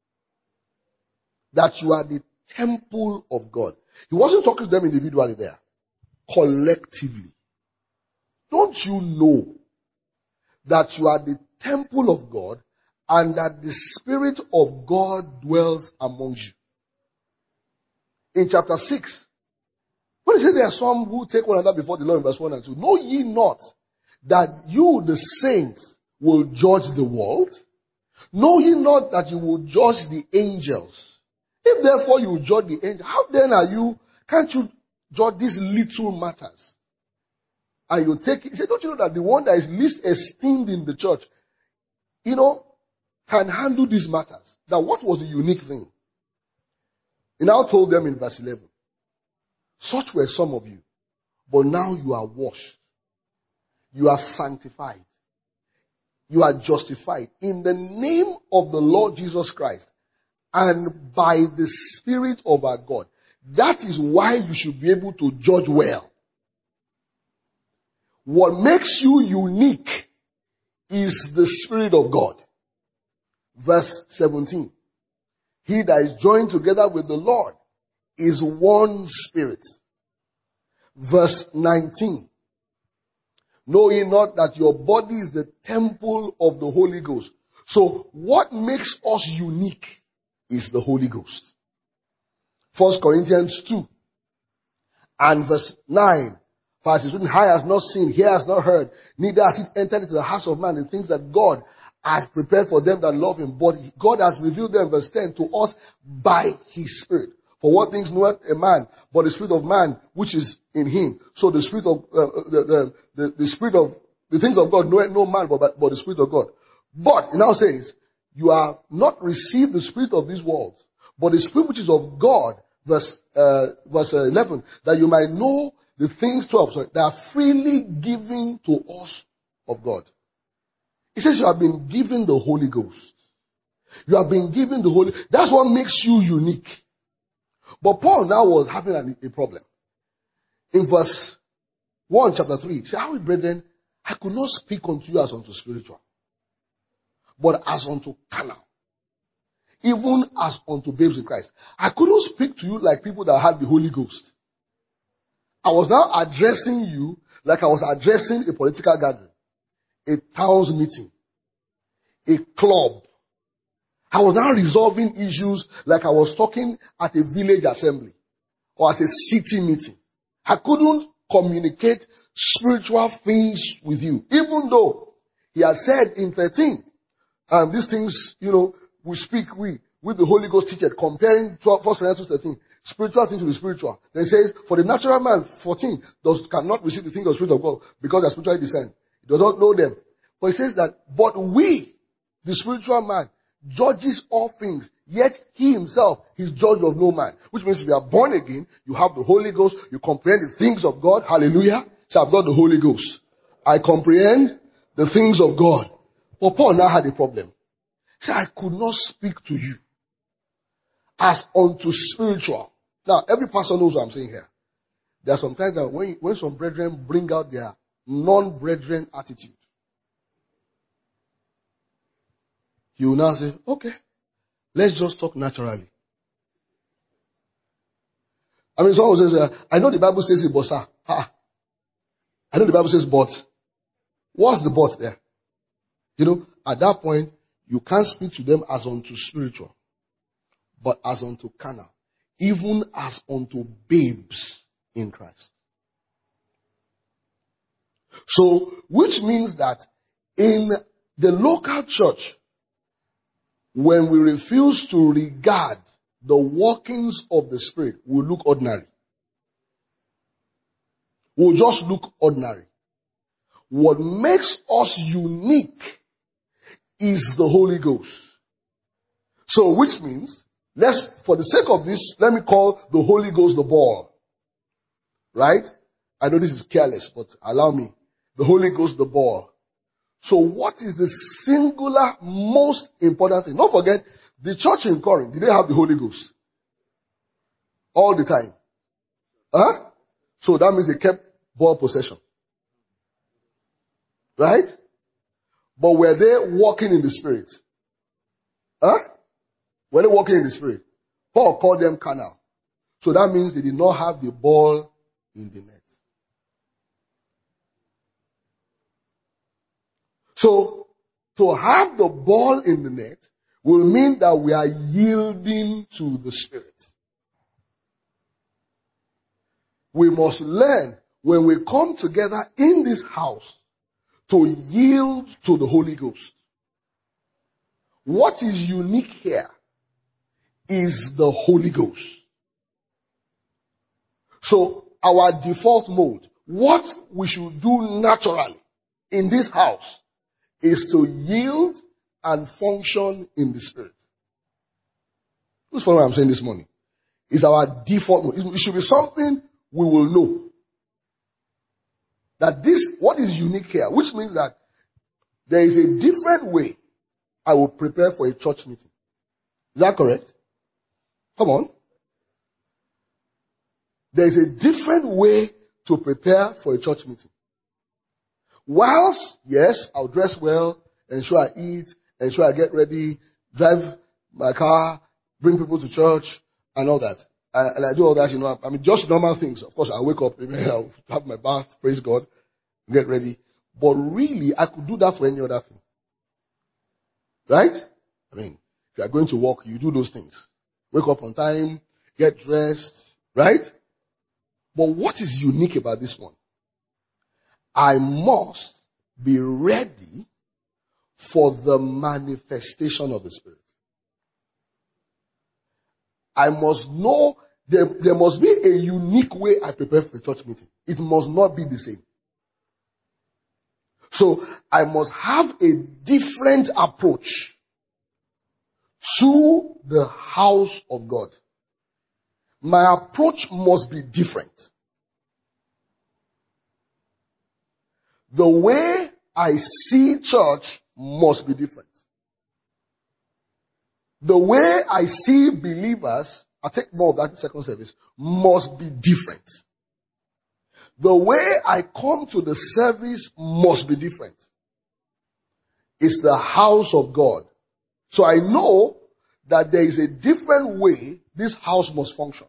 That you are the temple of God. He wasn't talking to them individually there. Collectively. Don't you know that you are the temple of God and that the Spirit of God dwells amongst you? In chapter six, when he said there are some who take one another before the Lord in verse one and two, know ye not that you, the saints, will judge the world? Know ye not that you will judge the angels? If therefore you judge the angels, how then are you, can't you judge these little matters? And you take it. He said, don't you know that the one that is least esteemed in the church, you know, can handle these matters? That what was the unique thing? He now told them in verse eleven, such were some of you, but now you are washed. You are sanctified. You are justified in the name of the Lord Jesus Christ and by the Spirit of our God. That is why you should be able to judge well. What makes you unique is the Spirit of God. Verse seventeen. He that is joined together with the Lord is one spirit. Verse nineteen. Know ye not that your body is the temple of the Holy Ghost? So what makes us unique is the Holy Ghost. First Corinthians two and verse nine. For as it is written, eye has not seen, ear has not heard, neither has it entered into the hearts of man the things that God has prepared for them that love him. But God has revealed them, verse ten, to us by his Spirit. For what things knoweth a man, but the Spirit of man which is in him. So the Spirit of uh, the, the, the the Spirit of the things of God knoweth no man, but, but the Spirit of God. But it now says, you have not received the spirit of this world, but the Spirit which is of God. Verse uh, verse eleven, that you might know the things twelve sorry, that are freely given to us of God. It says you have been given the Holy Ghost. You have been given the Holy. That's what makes you unique. But Paul now was having a, a problem. In verse one, chapter three, he said, how, brethren, I could not speak unto you as unto spiritual, but as unto carnal, even as unto babes in Christ. I couldn't speak to you like people that had the Holy Ghost. I was now addressing you like I was addressing a political gathering, a town's meeting, a club. I was now resolving issues like I was talking at a village assembly or at a city meeting. I couldn't communicate spiritual things with you, even though he has said in thirteen, and these things, you know, we speak we with the Holy Ghost teacher, comparing First Corinthians thirteen, spiritual things to the spiritual. Then he says, for the natural man, fourteen, does cannot receive the things of the Spirit of God because they are spiritually discerned. He does not know them. But he says that, but we, the spiritual man, judges all things, yet he himself is judged of no man. Which means if you are born again, you have the Holy Ghost, you comprehend the things of God. Hallelujah. So I've got the Holy Ghost. I comprehend the things of God. But Paul now had a problem. He said, I could not speak to you as unto spiritual. Now, every pastor knows what I'm saying here. There are sometimes that when, when some brethren bring out their non-brethren attitude, you will now say, okay, let's just talk naturally. I mean, someone says, uh, I know the Bible says it, but sir, ha. I know the Bible says, but. What's the but there? You know, at that point, you can't speak to them as unto spiritual, but as unto carnal, even as unto babes in Christ. So, which means that in the local church, when we refuse to regard the workings of the Spirit, we'll look ordinary. We'll just look ordinary. What makes us unique is the Holy Ghost. So, which means, let's, for the sake of this, let me call the Holy Ghost the ball. Right? I know this is careless, but allow me. The Holy Ghost the ball. So, what is the singular most important thing? Don't forget, the church in Corinth, did they have the Holy Ghost? All the time. Huh? So, that means they kept ball possession. Right? But were they walking in the Spirit? Huh? Were they walking in the Spirit? Paul called them carnal. So that means they did not have the ball in the net. So, to have the ball in the net will mean that we are yielding to the Spirit. We must learn when we come together in this house to yield to the Holy Ghost. What is unique here is the Holy Ghost. So, our default mode, what we should do naturally in this house is to yield and function in the Spirit. Who's following what I'm saying this morning? It's our default mode. It should be something we will know. That this, what is unique here, which means that there is a different way I will prepare for a church meeting. Is that correct? Come on. There is a different way to prepare for a church meeting. Whilst, yes, I'll dress well, ensure I eat, ensure I get ready, drive my car, bring people to church, and all that. And, and I do all that, you know, I mean, just normal things. Of course, I wake up, I'll have my bath, praise God, get ready. But really, I could do that for any other thing. Right? I mean, if you are going to work, you do those things. Wake up on time, get dressed, right? But what is unique about this one? I must be ready for the manifestation of the Spirit. I must know there, there must be a unique way I prepare for a church meeting. It must not be the same. So I must have a different approach to the house of God. My approach must be different. The way I see church must be different. The way I see believers, I'll take more of that in second service, must be different. The way I come to the service must be different. It's the house of God. So I know that there is a different way this house must function.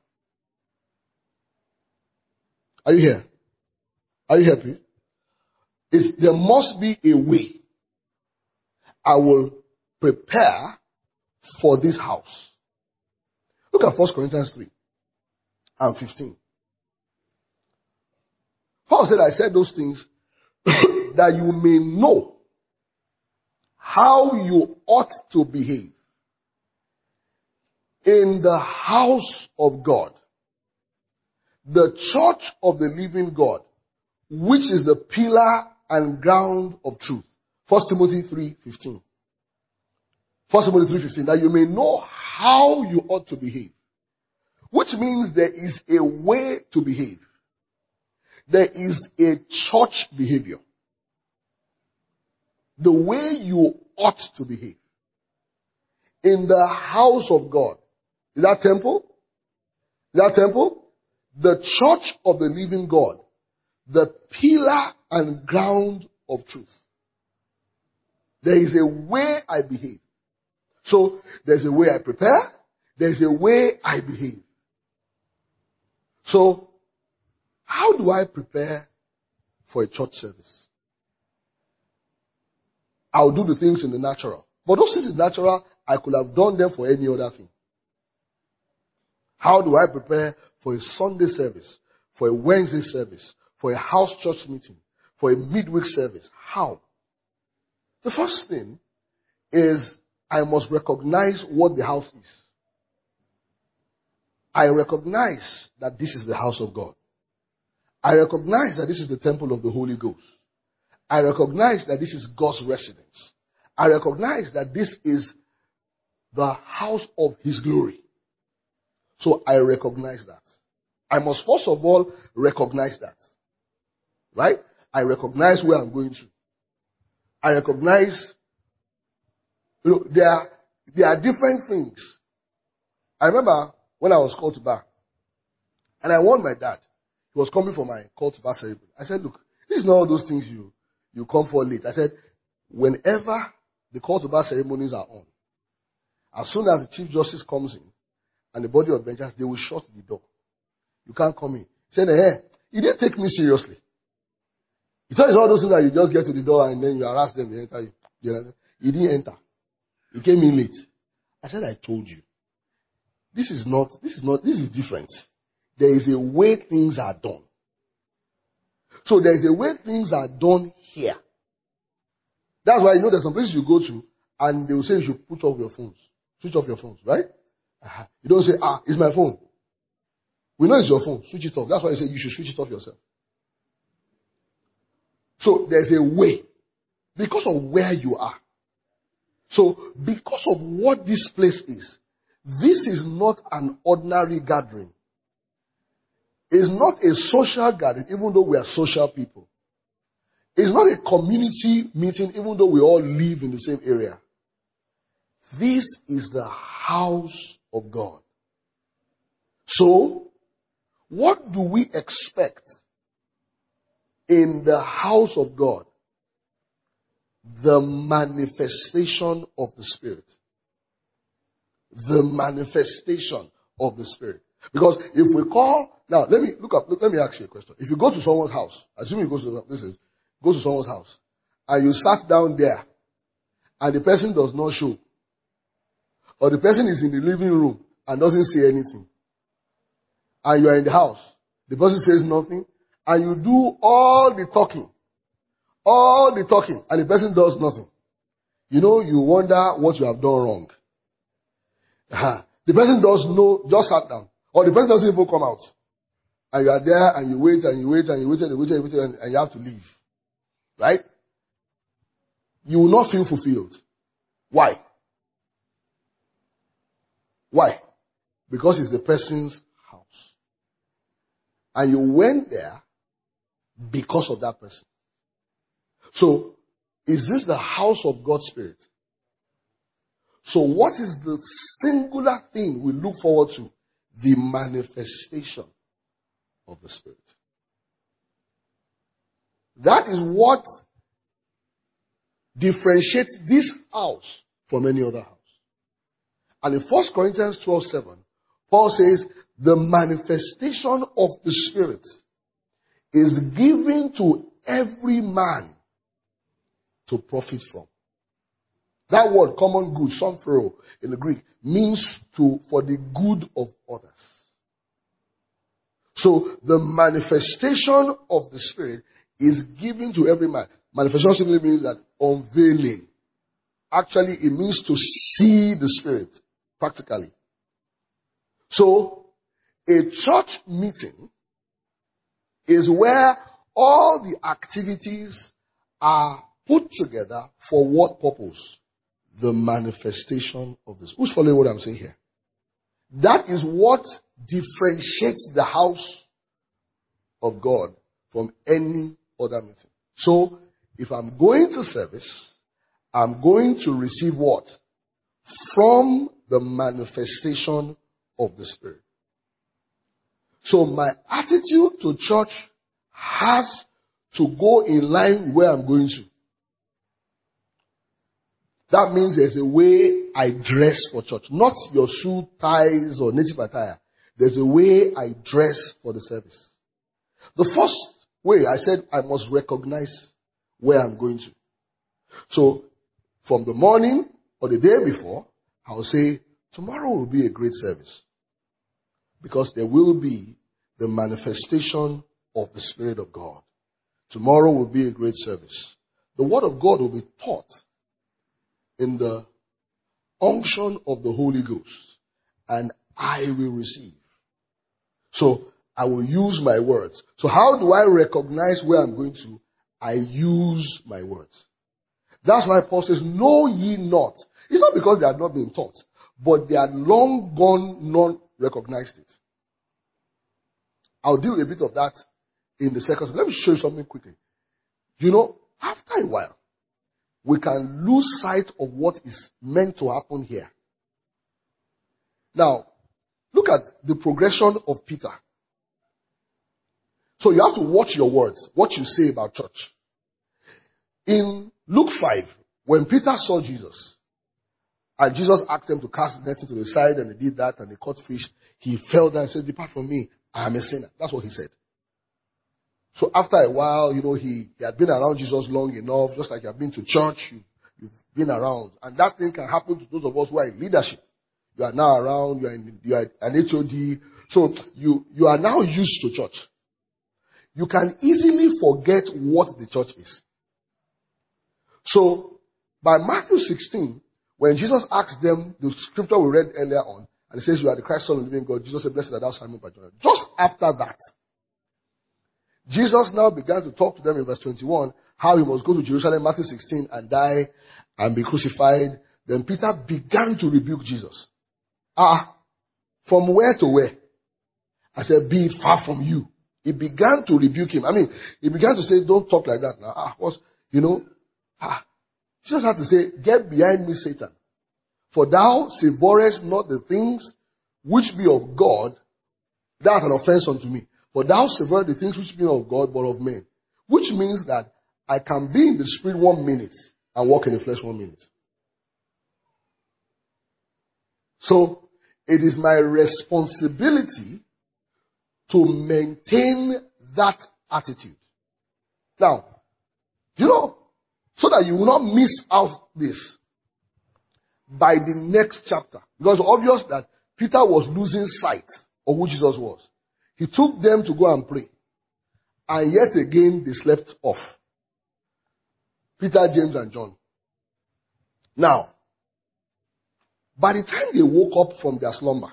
Are you here? Are you happy? It's, there must be a way I will prepare for this house. Look at First Corinthians three and fifteen. Paul said, I said those things that you may know how you ought to behave in the house of God, the church of the living God, which is the pillar and ground of truth. First Timothy three fifteen. First Timothy three fifteen, that you may know how you ought to behave. Which means there is a way to behave. There is a church behavior. The way you ought to behave. In the house of God. Is that temple? Is that temple? the church of the living God, the pillar and ground of truth. There is a way I behave. So, there's a way I prepare. There's a way I behave. So, how do I prepare for a church service? I'll do the things in the natural. But those things in the natural, I could have done them for any other thing. How do I prepare for a Sunday service, for a Wednesday service, for a house church meeting, for a midweek service? How? The first thing is I must recognize what the house is. I recognize that this is the house of God. I recognize that this is the temple of the Holy Ghost. I recognize that this is God's residence. I recognize that this is the house of His glory. So I recognize that. I must first of all recognize that. Right? I recognize where I'm going to. I recognize, you know, there are, there are different things. I remember when I was called to bar, and I warned my dad. He was coming for my call to bar ceremony. I said, look, this is not all those things you, you come for late. I said, whenever the call to bar ceremonies are on, as soon as the Chief Justice comes in, and the body of benches, they will shut the door. You can't come in. He said, hey, he didn't take me seriously. He thought it's all those things that you just get to the door and then you harass them, they enter you. You know? He didn't enter. He came in late. I said, I told you. This is not, this is not, this is different. There is a way things are done. So there is a way things are done here. That's why you know there's some places you go to and they will say you should put off your phones. Switch off your phones, right? Uh-huh. You don't say, ah, it's my phone. We know it's your phone. Switch it off. That's why you say you should switch it off yourself. So there's a way. Because of where you are. So because of what this place is, this is not an ordinary gathering. It's not a social gathering, even though we are social people. It's not a community meeting, even though we all live in the same area. This is the house of God. So, what do we expect in the house of God? The manifestation of the Spirit. The manifestation of the Spirit. Because if we call, now let me look up, look, let me ask you a question. If you go to someone's house, assuming you go to, listen, go to someone's house, and you sat down there, and the person does not show, or the person is in the living room and doesn't say anything, and you are in the house, the person says nothing, and you do all the talking, all the talking, and the person does nothing. You know, you wonder what you have done wrong. Uh-huh. The person does no, just sat down, or the person doesn't even come out, and you are there, and you wait, and you wait, and you wait, and you wait, and you wait, and, and you have to leave. Right? You will not feel fulfilled. Why? Why? Because it's the person's house. And you went there because of that person. So, is this the house of God's Spirit? So, what is the singular thing we look forward to? The manifestation of the Spirit. That is what differentiates this house from any other house. And in First Corinthians twelve seven, Paul says, the manifestation of the Spirit is given to every man to profit from. That word, common good, somphero in the Greek, means to for the good of others. So the manifestation of the Spirit is given to every man. Manifestation simply means that unveiling. Actually, it means to see the Spirit, practically. So, a church meeting is where all the activities are put together for what purpose? The manifestation of this. Who's following what I'm saying here? That is what differentiates the house of God from any other meeting. So, if I'm going to service, I'm going to receive what? From the manifestation of the Spirit. So my attitude to church has to go in line with where I'm going to. That means there's a way I dress for church. Not your suit, ties, or native attire. There's a way I dress for the service. The first way, I said I must recognize where I'm going to. So, from the morning or the day before, I'll say, tomorrow will be a great service. Because there will be the manifestation of the Spirit of God. Tomorrow will be a great service. The Word of God will be taught in the unction of the Holy Ghost. And I will receive. So, I will use my words. So how do I recognize where I'm going to? I use my words. That's why Paul says, know ye not. It's not because they had not been taught, but they had long gone, not recognized it. I'll deal with a bit of that in the second. Let me show you something quickly. You know, after a while, we can lose sight of what is meant to happen here. Now, look at the progression of Peter. So you have to watch your words, what you say about church. In Luke five, when Peter saw Jesus, and Jesus asked them to cast the net into the side, and they did that, and they caught fish, he fell down and said, depart from me, I am a sinner. That's what he said. So after a while, you know, he, he had been around Jesus long enough, just like you have been to church, you, you've been around. And that thing can happen to those of us who are in leadership. You are now around, you are, in, you are an H O D, so you, you are now used to church. You can easily forget what the church is. So, by Matthew sixteen, when Jesus asked them, the scripture we read earlier on, and it says, you are the Christ, Son of the living God, Jesus said, blessed are thou, Simon Bar-Jonah. Just after that, Jesus now began to talk to them in verse twenty-one, how he must go to Jerusalem, Matthew sixteen, and die and be crucified. Then Peter began to rebuke Jesus. Ah, from where to where? I said, be it far from you. He began to rebuke him. I mean, he began to say, don't talk like that now. Ah, what's, you know, ah. Jesus had to say, get behind me, Satan. For thou savorest not the things which be of God. That's an offense unto me. For thou savorest the things which be of God, but of men. Which means that I can be in the spirit one minute and walk in the flesh one minute. So, it is my responsibility to maintain that attitude. Now, you know, so that you will not miss out this by the next chapter. Because it's obvious that Peter was losing sight of who Jesus was. He took them to go and pray. And yet again, they slept off. Peter, James, and John. Now, by the time they woke up from their slumber,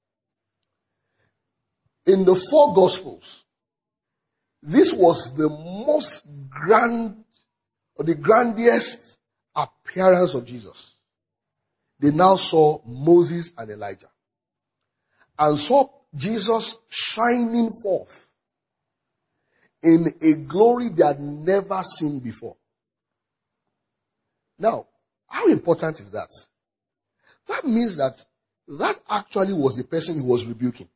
in the four Gospels, this was the most grand, or the grandest appearance of Jesus. They now saw Moses and Elijah. And saw Jesus shining forth in a glory they had never seen before. Now, how important is that? That means that that actually was the person he was rebuking.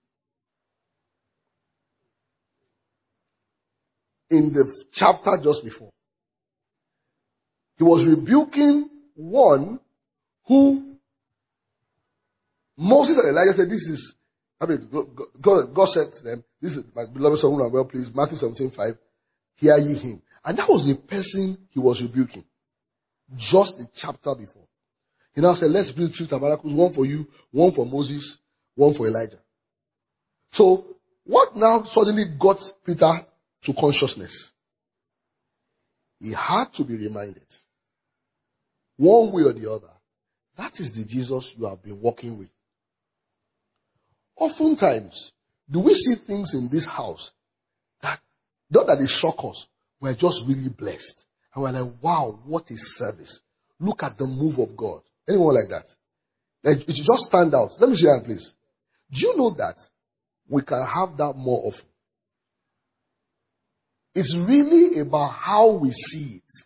In the chapter just before. He was rebuking one who Moses and Elijah said, this is, I mean, God, God said to them, this is my beloved son whom I'm well pleased, Matthew seventeen five, hear ye him. And that was the person he was rebuking. Just the chapter before. He now said, let's build two tabernacles, one for you, one for Moses, one for Elijah. So, what now suddenly got Peter to consciousness? He had to be reminded, one way or the other, that is the Jesus you have been walking with. Oftentimes, do we see things in this house that, not that they shock us, we're just really blessed. And we're like, wow, what a service. Look at the move of God. Anyone like that? Like, it should just stand out. Let me see that, please. Do you know that we can have that more often? It's really about how we see it.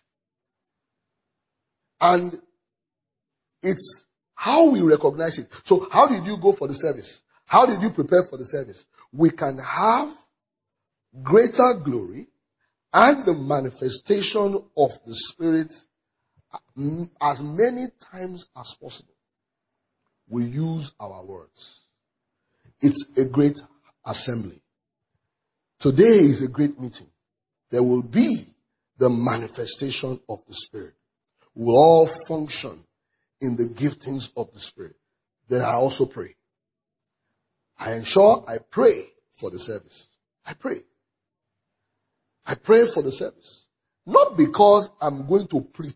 And it's how we recognize it. So how did you go for the service? How did you prepare for the service? we can have greater glory and the manifestation of the Spirit as many times as possible. We use our words. It's a great assembly. Today is a great meeting. There will be the manifestation of the Spirit. We will all function in the giftings of the Spirit. Then I also pray. I ensure I pray for the service. I pray. I pray for the service. Not because I'm going to preach.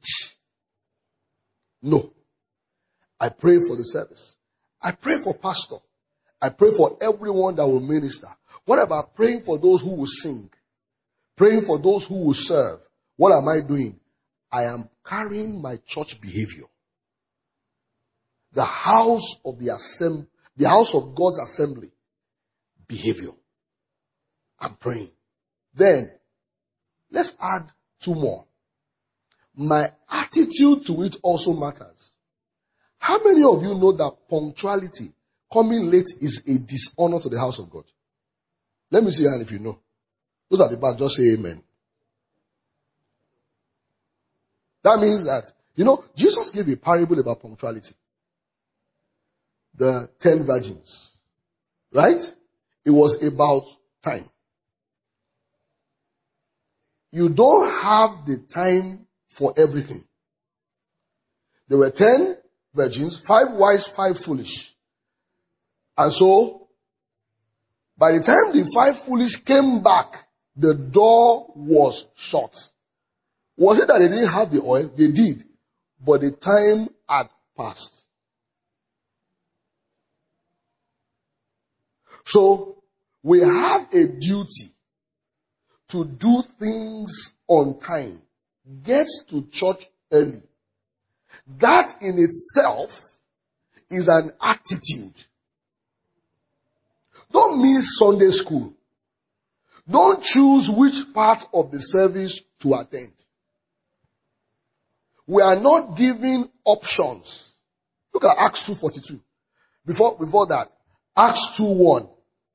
No. I pray for the service. I pray for pastor. I pray for everyone that will minister. What about praying for those who will sing? Praying for those who will serve. What am I doing? I am carrying my church behavior. The house of the assembly, the house of God's assembly behavior. I'm praying. Then, let's add two more. My attitude to it also matters. How many of you know that punctuality, coming late, is a dishonor to the house of God? Let me see your hand if you know. Those at the back, just say amen. That means that, you know, Jesus gave a parable about punctuality. The ten virgins. Right? It was about time. You don't have the time for everything. There were ten virgins, five wise, five foolish. And so, by the time the five foolish came back, the door was shut. Was it that they didn't have the oil? They did. But the time had passed. So, we have a duty to do things on time. Get to church early. That in itself is an attitude. Don't miss Sunday school. Don't choose which part of the service to attend. We are not giving options. Look at Acts two forty-two. Before, before that, Acts two one.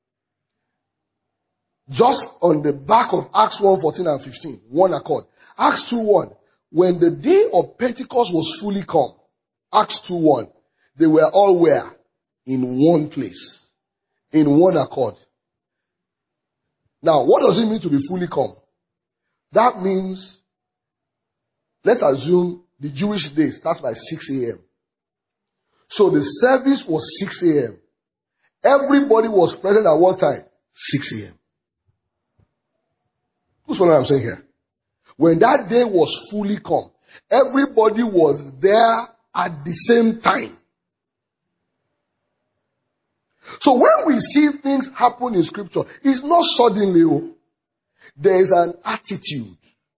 Just on the back of Acts one fourteen and fifteen. One accord. Acts two one. When the day of Pentecost was fully come. Acts two one. They were all where? In one place. In one accord. Now, what does it mean to be fully come? That means, let's assume the Jewish day starts by six a.m. So the service was six a.m. Everybody was present at what time? six a.m. Who's what I'm saying here? When that day was fully come, everybody was there at the same time. So when we see things happen in scripture, it's not suddenly. Oh, there is an attitude.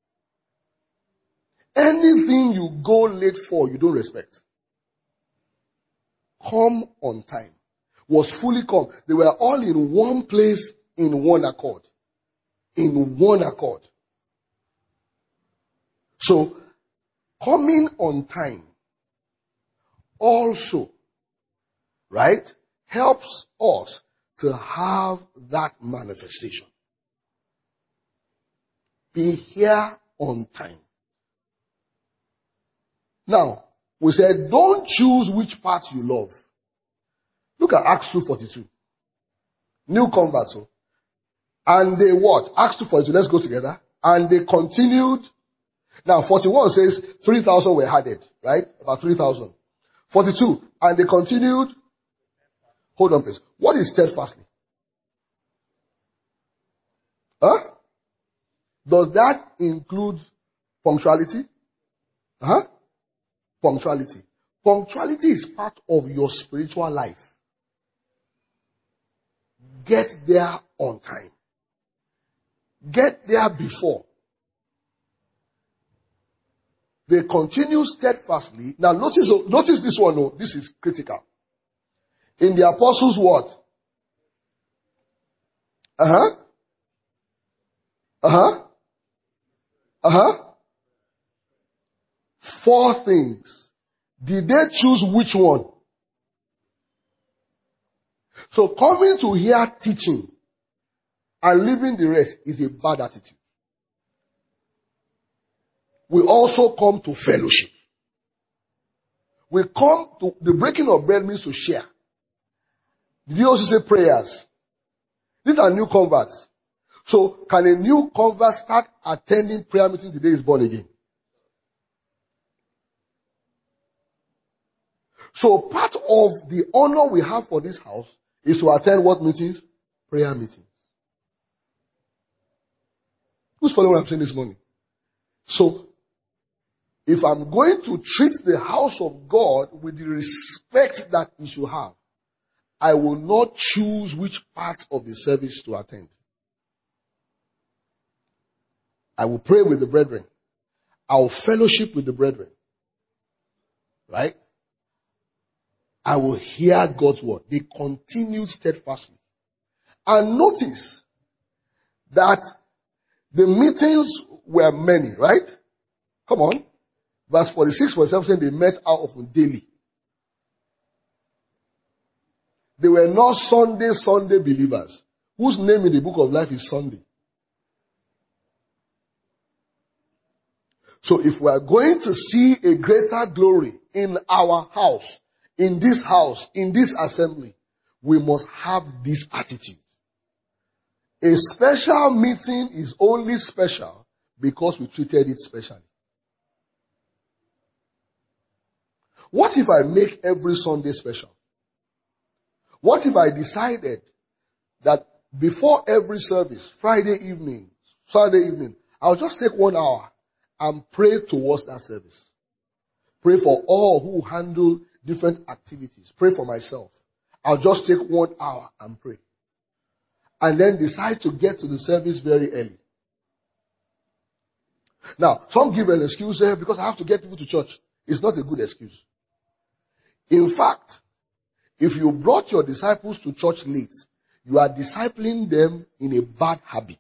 Anything you go late for, you don't respect. Come on time. Was fully come. They were all in one place, in one accord. In one accord. So, coming on time also, right, helps us to have that manifestation. Be here on time. Now, we said, don't choose which part you love. Look at Acts two forty-two. New converts. So. And they what? Acts two forty-two. Let's go together. And they continued. Now, forty-one says three thousand were added. Right? About three thousand. forty-two. And they continued. Hold on, please. What is steadfastly? Huh? Does that include punctuality? Huh? Punctuality. Punctuality is part of your spiritual life. Get there on time. Get there before. They continue steadfastly. Now notice, notice this one. No, this is critical. In the apostles' what? Uh-huh. Uh-huh. Uh-huh. Four things. Did they choose which one? So coming to hear teaching and leaving the rest is a bad attitude. We also come to fellowship. We come to, the breaking of bread means to share. Did you also say prayers? These are new converts. So can a new convert start attending prayer meeting today is born again? So part of the honor we have for this house is to attend what meetings? Prayer meetings. Who's following what I'm saying this morning? So, if I'm going to treat the house of God with the respect that it should have, I will not choose which part of the service to attend. I will pray with the brethren. I will fellowship with the brethren. Right? I will hear God's word. They continued steadfastly. And notice that the meetings were many, right? Come on. Verse forty-six, forty-seven saying they met out often daily. They were not Sunday, Sunday believers, whose name in the book of life is Sunday. So if we are going to see a greater glory in our house, in this house, in this assembly, we must have this attitude. A special meeting is only special because we treated it specially. What if I make every Sunday special? What if I decided that before every service, Friday evening, Saturday evening, I'll just take one hour and pray towards that service. Pray for all who handle different activities. Pray for myself. I'll just take one hour and pray. And then decide to get to the service very early. Now, some give an excuse here because I have to get people to church. It's not a good excuse. In fact, if you brought your disciples to church late, you are discipling them in a bad habit.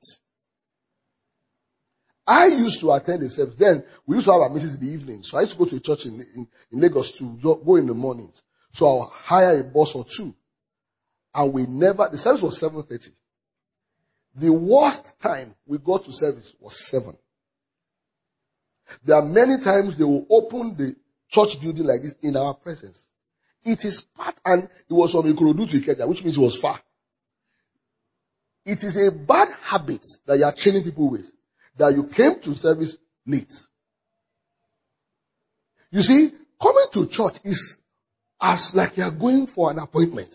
I used to attend the service. Then, we used to have our meetings in the evening. So I used to go to a church in, in, in Lagos to go in the mornings. So I'll hire a bus or two. And we never, the service was seven thirty. The worst time we got to service was seven. There are many times they will open the church building like this in our presence. It is part, and it was from Ikorodu to Ikeja, which means it was far. It is a bad habit that you are training people with, that you came to service late. You see, coming to church is as like you are going for an appointment.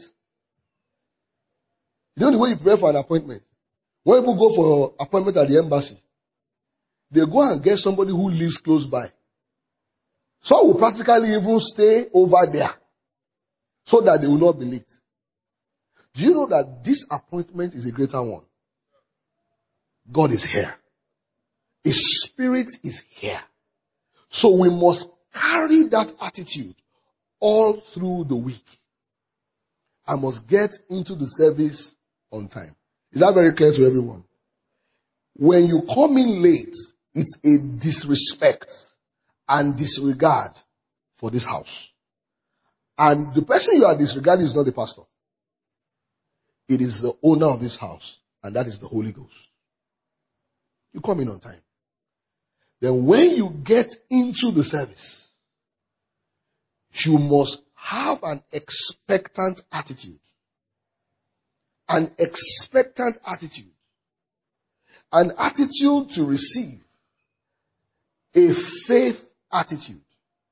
You know the way you prepare for an appointment? When people go for an appointment at the embassy, they go and get somebody who lives close by. Some will practically even stay over there so that they will not be late. Do you know that this appointment is a greater one? God is here. His Spirit is here. So we must carry that attitude all through the week. I must get into the service on time. Is that very clear to everyone? When you come in late, it's a disrespect and disregard for this house. And the person you are disregarding is not the pastor. It is the owner of this house, and that is the Holy Ghost. You come in on time. Then when you get into the service, you must have an expectant attitude. An expectant attitude. An attitude to receive. A faith attitude.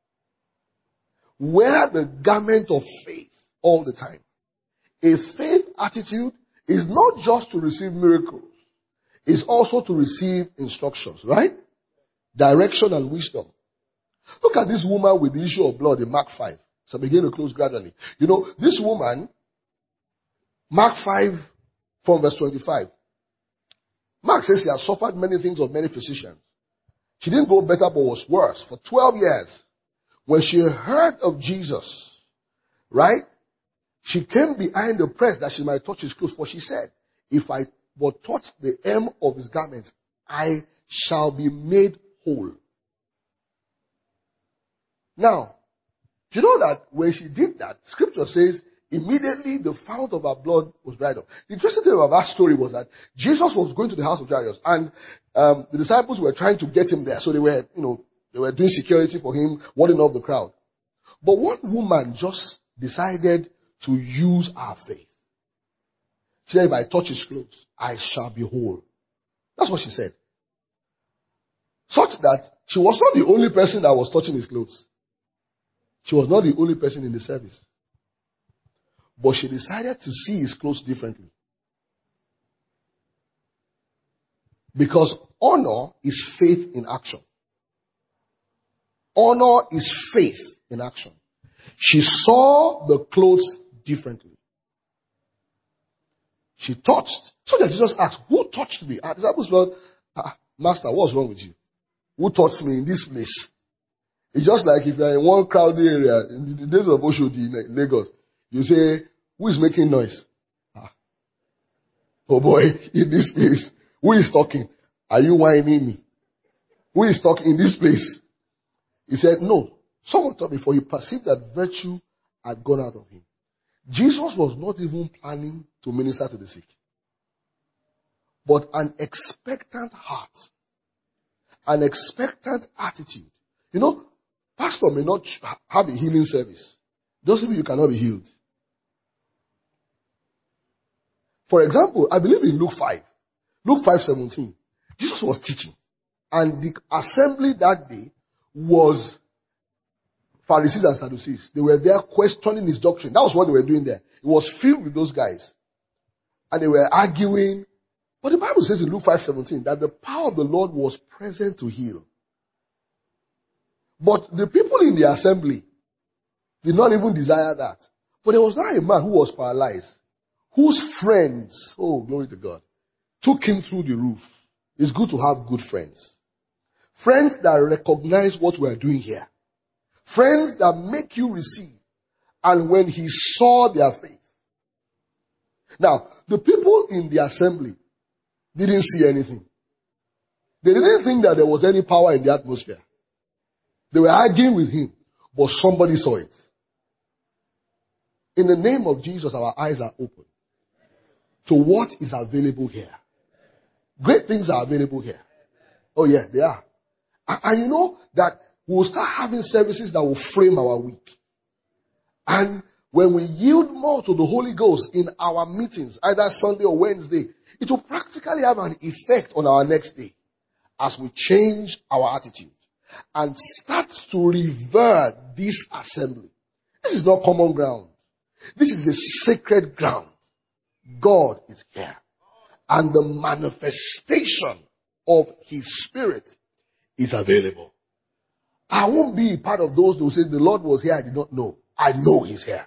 Wear the garment of faith all the time. A faith attitude is not just to receive miracles. It's also to receive instructions, right? Direction and wisdom. Look at this woman with the issue of blood in Mark five. So begin to close gradually. You know, this woman, Mark five from verse twenty-five. Mark says she has suffered many things of many physicians. She didn't go better but was worse for twelve years. When she heard of Jesus, right? She came behind the press that she might touch his clothes. For she said, if I but touch the hem of his garments, I shall be made whole. Now, do you know that when she did that, scripture says Immediately, the fount of her blood was dried up. The interesting thing about that story was that Jesus was going to the house of Jairus, and um, the disciples were trying to get him there. So they were, you know, they were doing security for him, warding off the crowd. But one woman just decided to use her faith. She said, if I touch his clothes, I shall be whole. That's what she said. Such that she was not the only person that was touching his clothes. She was not the only person in the service. But she decided to see his clothes differently. Because honor is faith in action. Honor is faith in action. She saw the clothes differently. She touched. So that Jesus asked, who touched me? And the disciples said, ah, Master, what's wrong with you? Who touched me in this place? It's just like if you're in one crowded area, in the days of Oshodi in Lagos, you say, who is making noise? Ah. Oh boy, in this place. Who is talking? Are you whining me? Who is talking in this place? He said, no. Someone told me, for he perceived that virtue had gone out of him. Jesus was not even planning to minister to the sick. But an expectant heart, an expectant attitude. You know, pastor may not have a healing service. Doesn't mean you cannot be healed. For example, I believe in Luke five. Luke five seventeen. Jesus was teaching. And the assembly that day was Pharisees and Sadducees. They were there questioning his doctrine. That was what they were doing there. It was filled with those guys. And they were arguing. But the Bible says in Luke five seventeen that the power of the Lord was present to heal. But the people in the assembly did not even desire that. But there was now a man who was paralyzed, whose friends, oh glory to God, took him through the roof. It's good to have good friends. Friends that recognize what we are doing here. Friends that make you receive. And when he saw their faith. Now, the people in the assembly didn't see anything. They didn't think that there was any power in the atmosphere. They were arguing with him, but somebody saw it. In the name of Jesus, our eyes are open to what is available here. Great things are available here. Oh yeah, they are. And, and you know that we'll start having services that will frame our week. And when we yield more to the Holy Ghost in our meetings, either Sunday or Wednesday, it will practically have an effect on our next day as we change our attitude and start to revere this assembly. This is not common ground. This is a sacred ground. God is here. And the manifestation of his spirit is available. I won't be part of those who say the Lord was here, I did not know. I know he's here.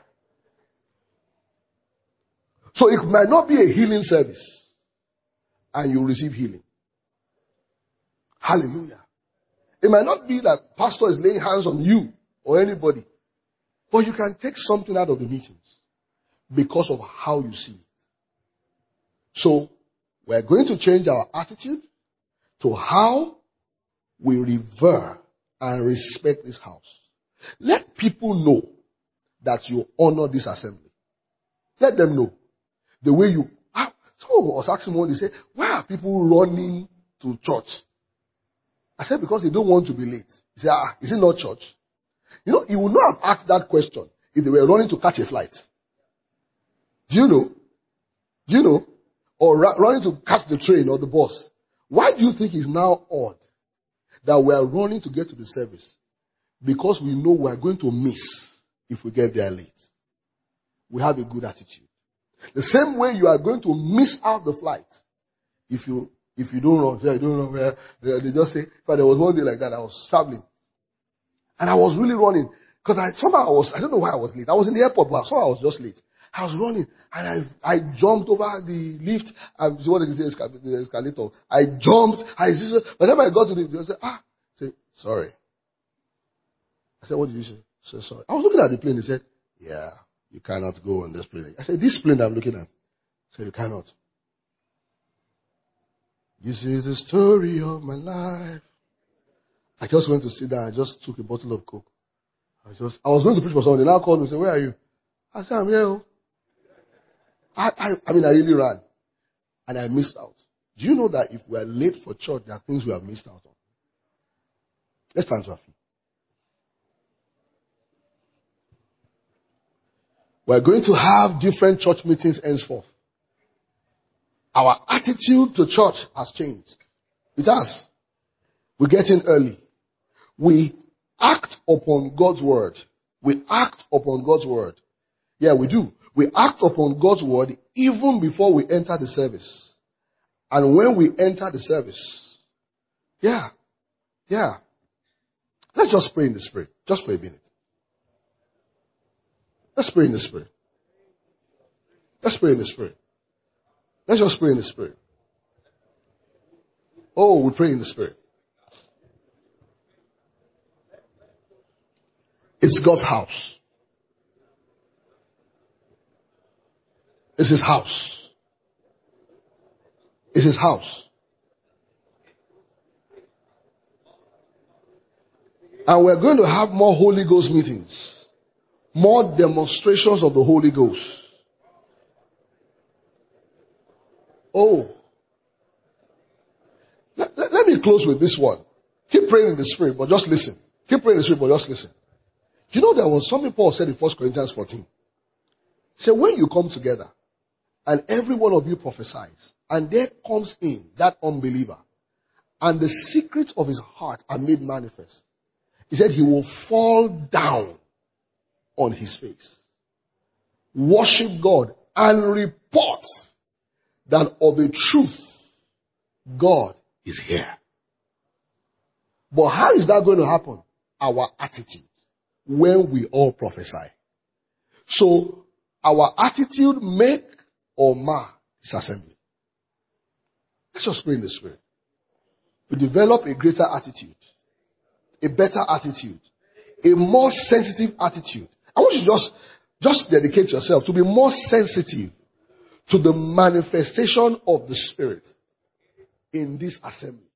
So it might not be a healing service and you receive healing. Hallelujah. It might not be that pastor is laying hands on you or anybody, but you can take something out of the meetings because of how you see it. So we're going to change our attitude to how we revere and respect this house. Let people know that you honor this assembly. Let them know. The way you... Ah, someone was asking one, they said, why are people running to church? I said, because they don't want to be late. He said, ah, is it not church? You know, he would not have asked that question if they were running to catch a flight. Do you know? Do you know? Or ra- running to catch the train or the bus. Why do you think it's now odd that we are running to get to the service? Because we know we are going to miss if we get there late. We have a good attitude. The same way you are going to miss out the flight if you if you don't run. Yeah, you don't run where they just say, but there was one day like that, I was traveling. And I was really running. Because I somehow I was I don't know why I was late. I was in the airport, but somehow I was just late. I was running and I I jumped over the lift and what did you say, the escalator. I jumped, I by the time I got to the I said, ah, I said, sorry. I said, what did you say? I said, sorry. I was looking at the plane. He said, yeah, you cannot go on this plane. I said, this plane I'm looking at. I said, you cannot. This is the story of my life. I just went to sit down. I just took a bottle of Coke. I just, I was going to preach for someone. They now called me and said, where are you? I said, I'm here. I, I, I mean, I really ran. And I missed out. Do you know that if we are late for church, there are things we have missed out on? Let's stand to our feet. We're going to have different church meetings henceforth. Our attitude to church has changed. It has. We get in early. We act upon God's word. We act upon God's word. Yeah, we do. We act upon God's word even before we enter the service. And when we enter the service. Yeah. Yeah. Let's just pray in the Spirit. Just for a minute. Let's pray in the Spirit. Let's pray in the Spirit. Let's just pray in the Spirit. Oh, we pray in the Spirit. It's God's house. It's His house. It's His house. And we're going to have more Holy Ghost meetings. More demonstrations of the Holy Ghost. Oh. Let, let, let me close with this one. Keep praying in the Spirit, but just listen. Keep praying in the Spirit, but just listen. You know there was something Paul said in First Corinthians fourteen. He said, when you come together, and every one of you prophesies, and there comes in that unbeliever, and the secrets of his heart are made manifest. He said he will fall down on his face, worship God, and report that of a truth, God is here. But how is that going to happen? Our attitude when we all prophesy. So, our attitude make or mar this assembly. Let's just pray in the Spirit. We develop a greater attitude, a better attitude, a more sensitive attitude. I want you to just, just dedicate yourself to be more sensitive to the manifestation of the Spirit in this assembly.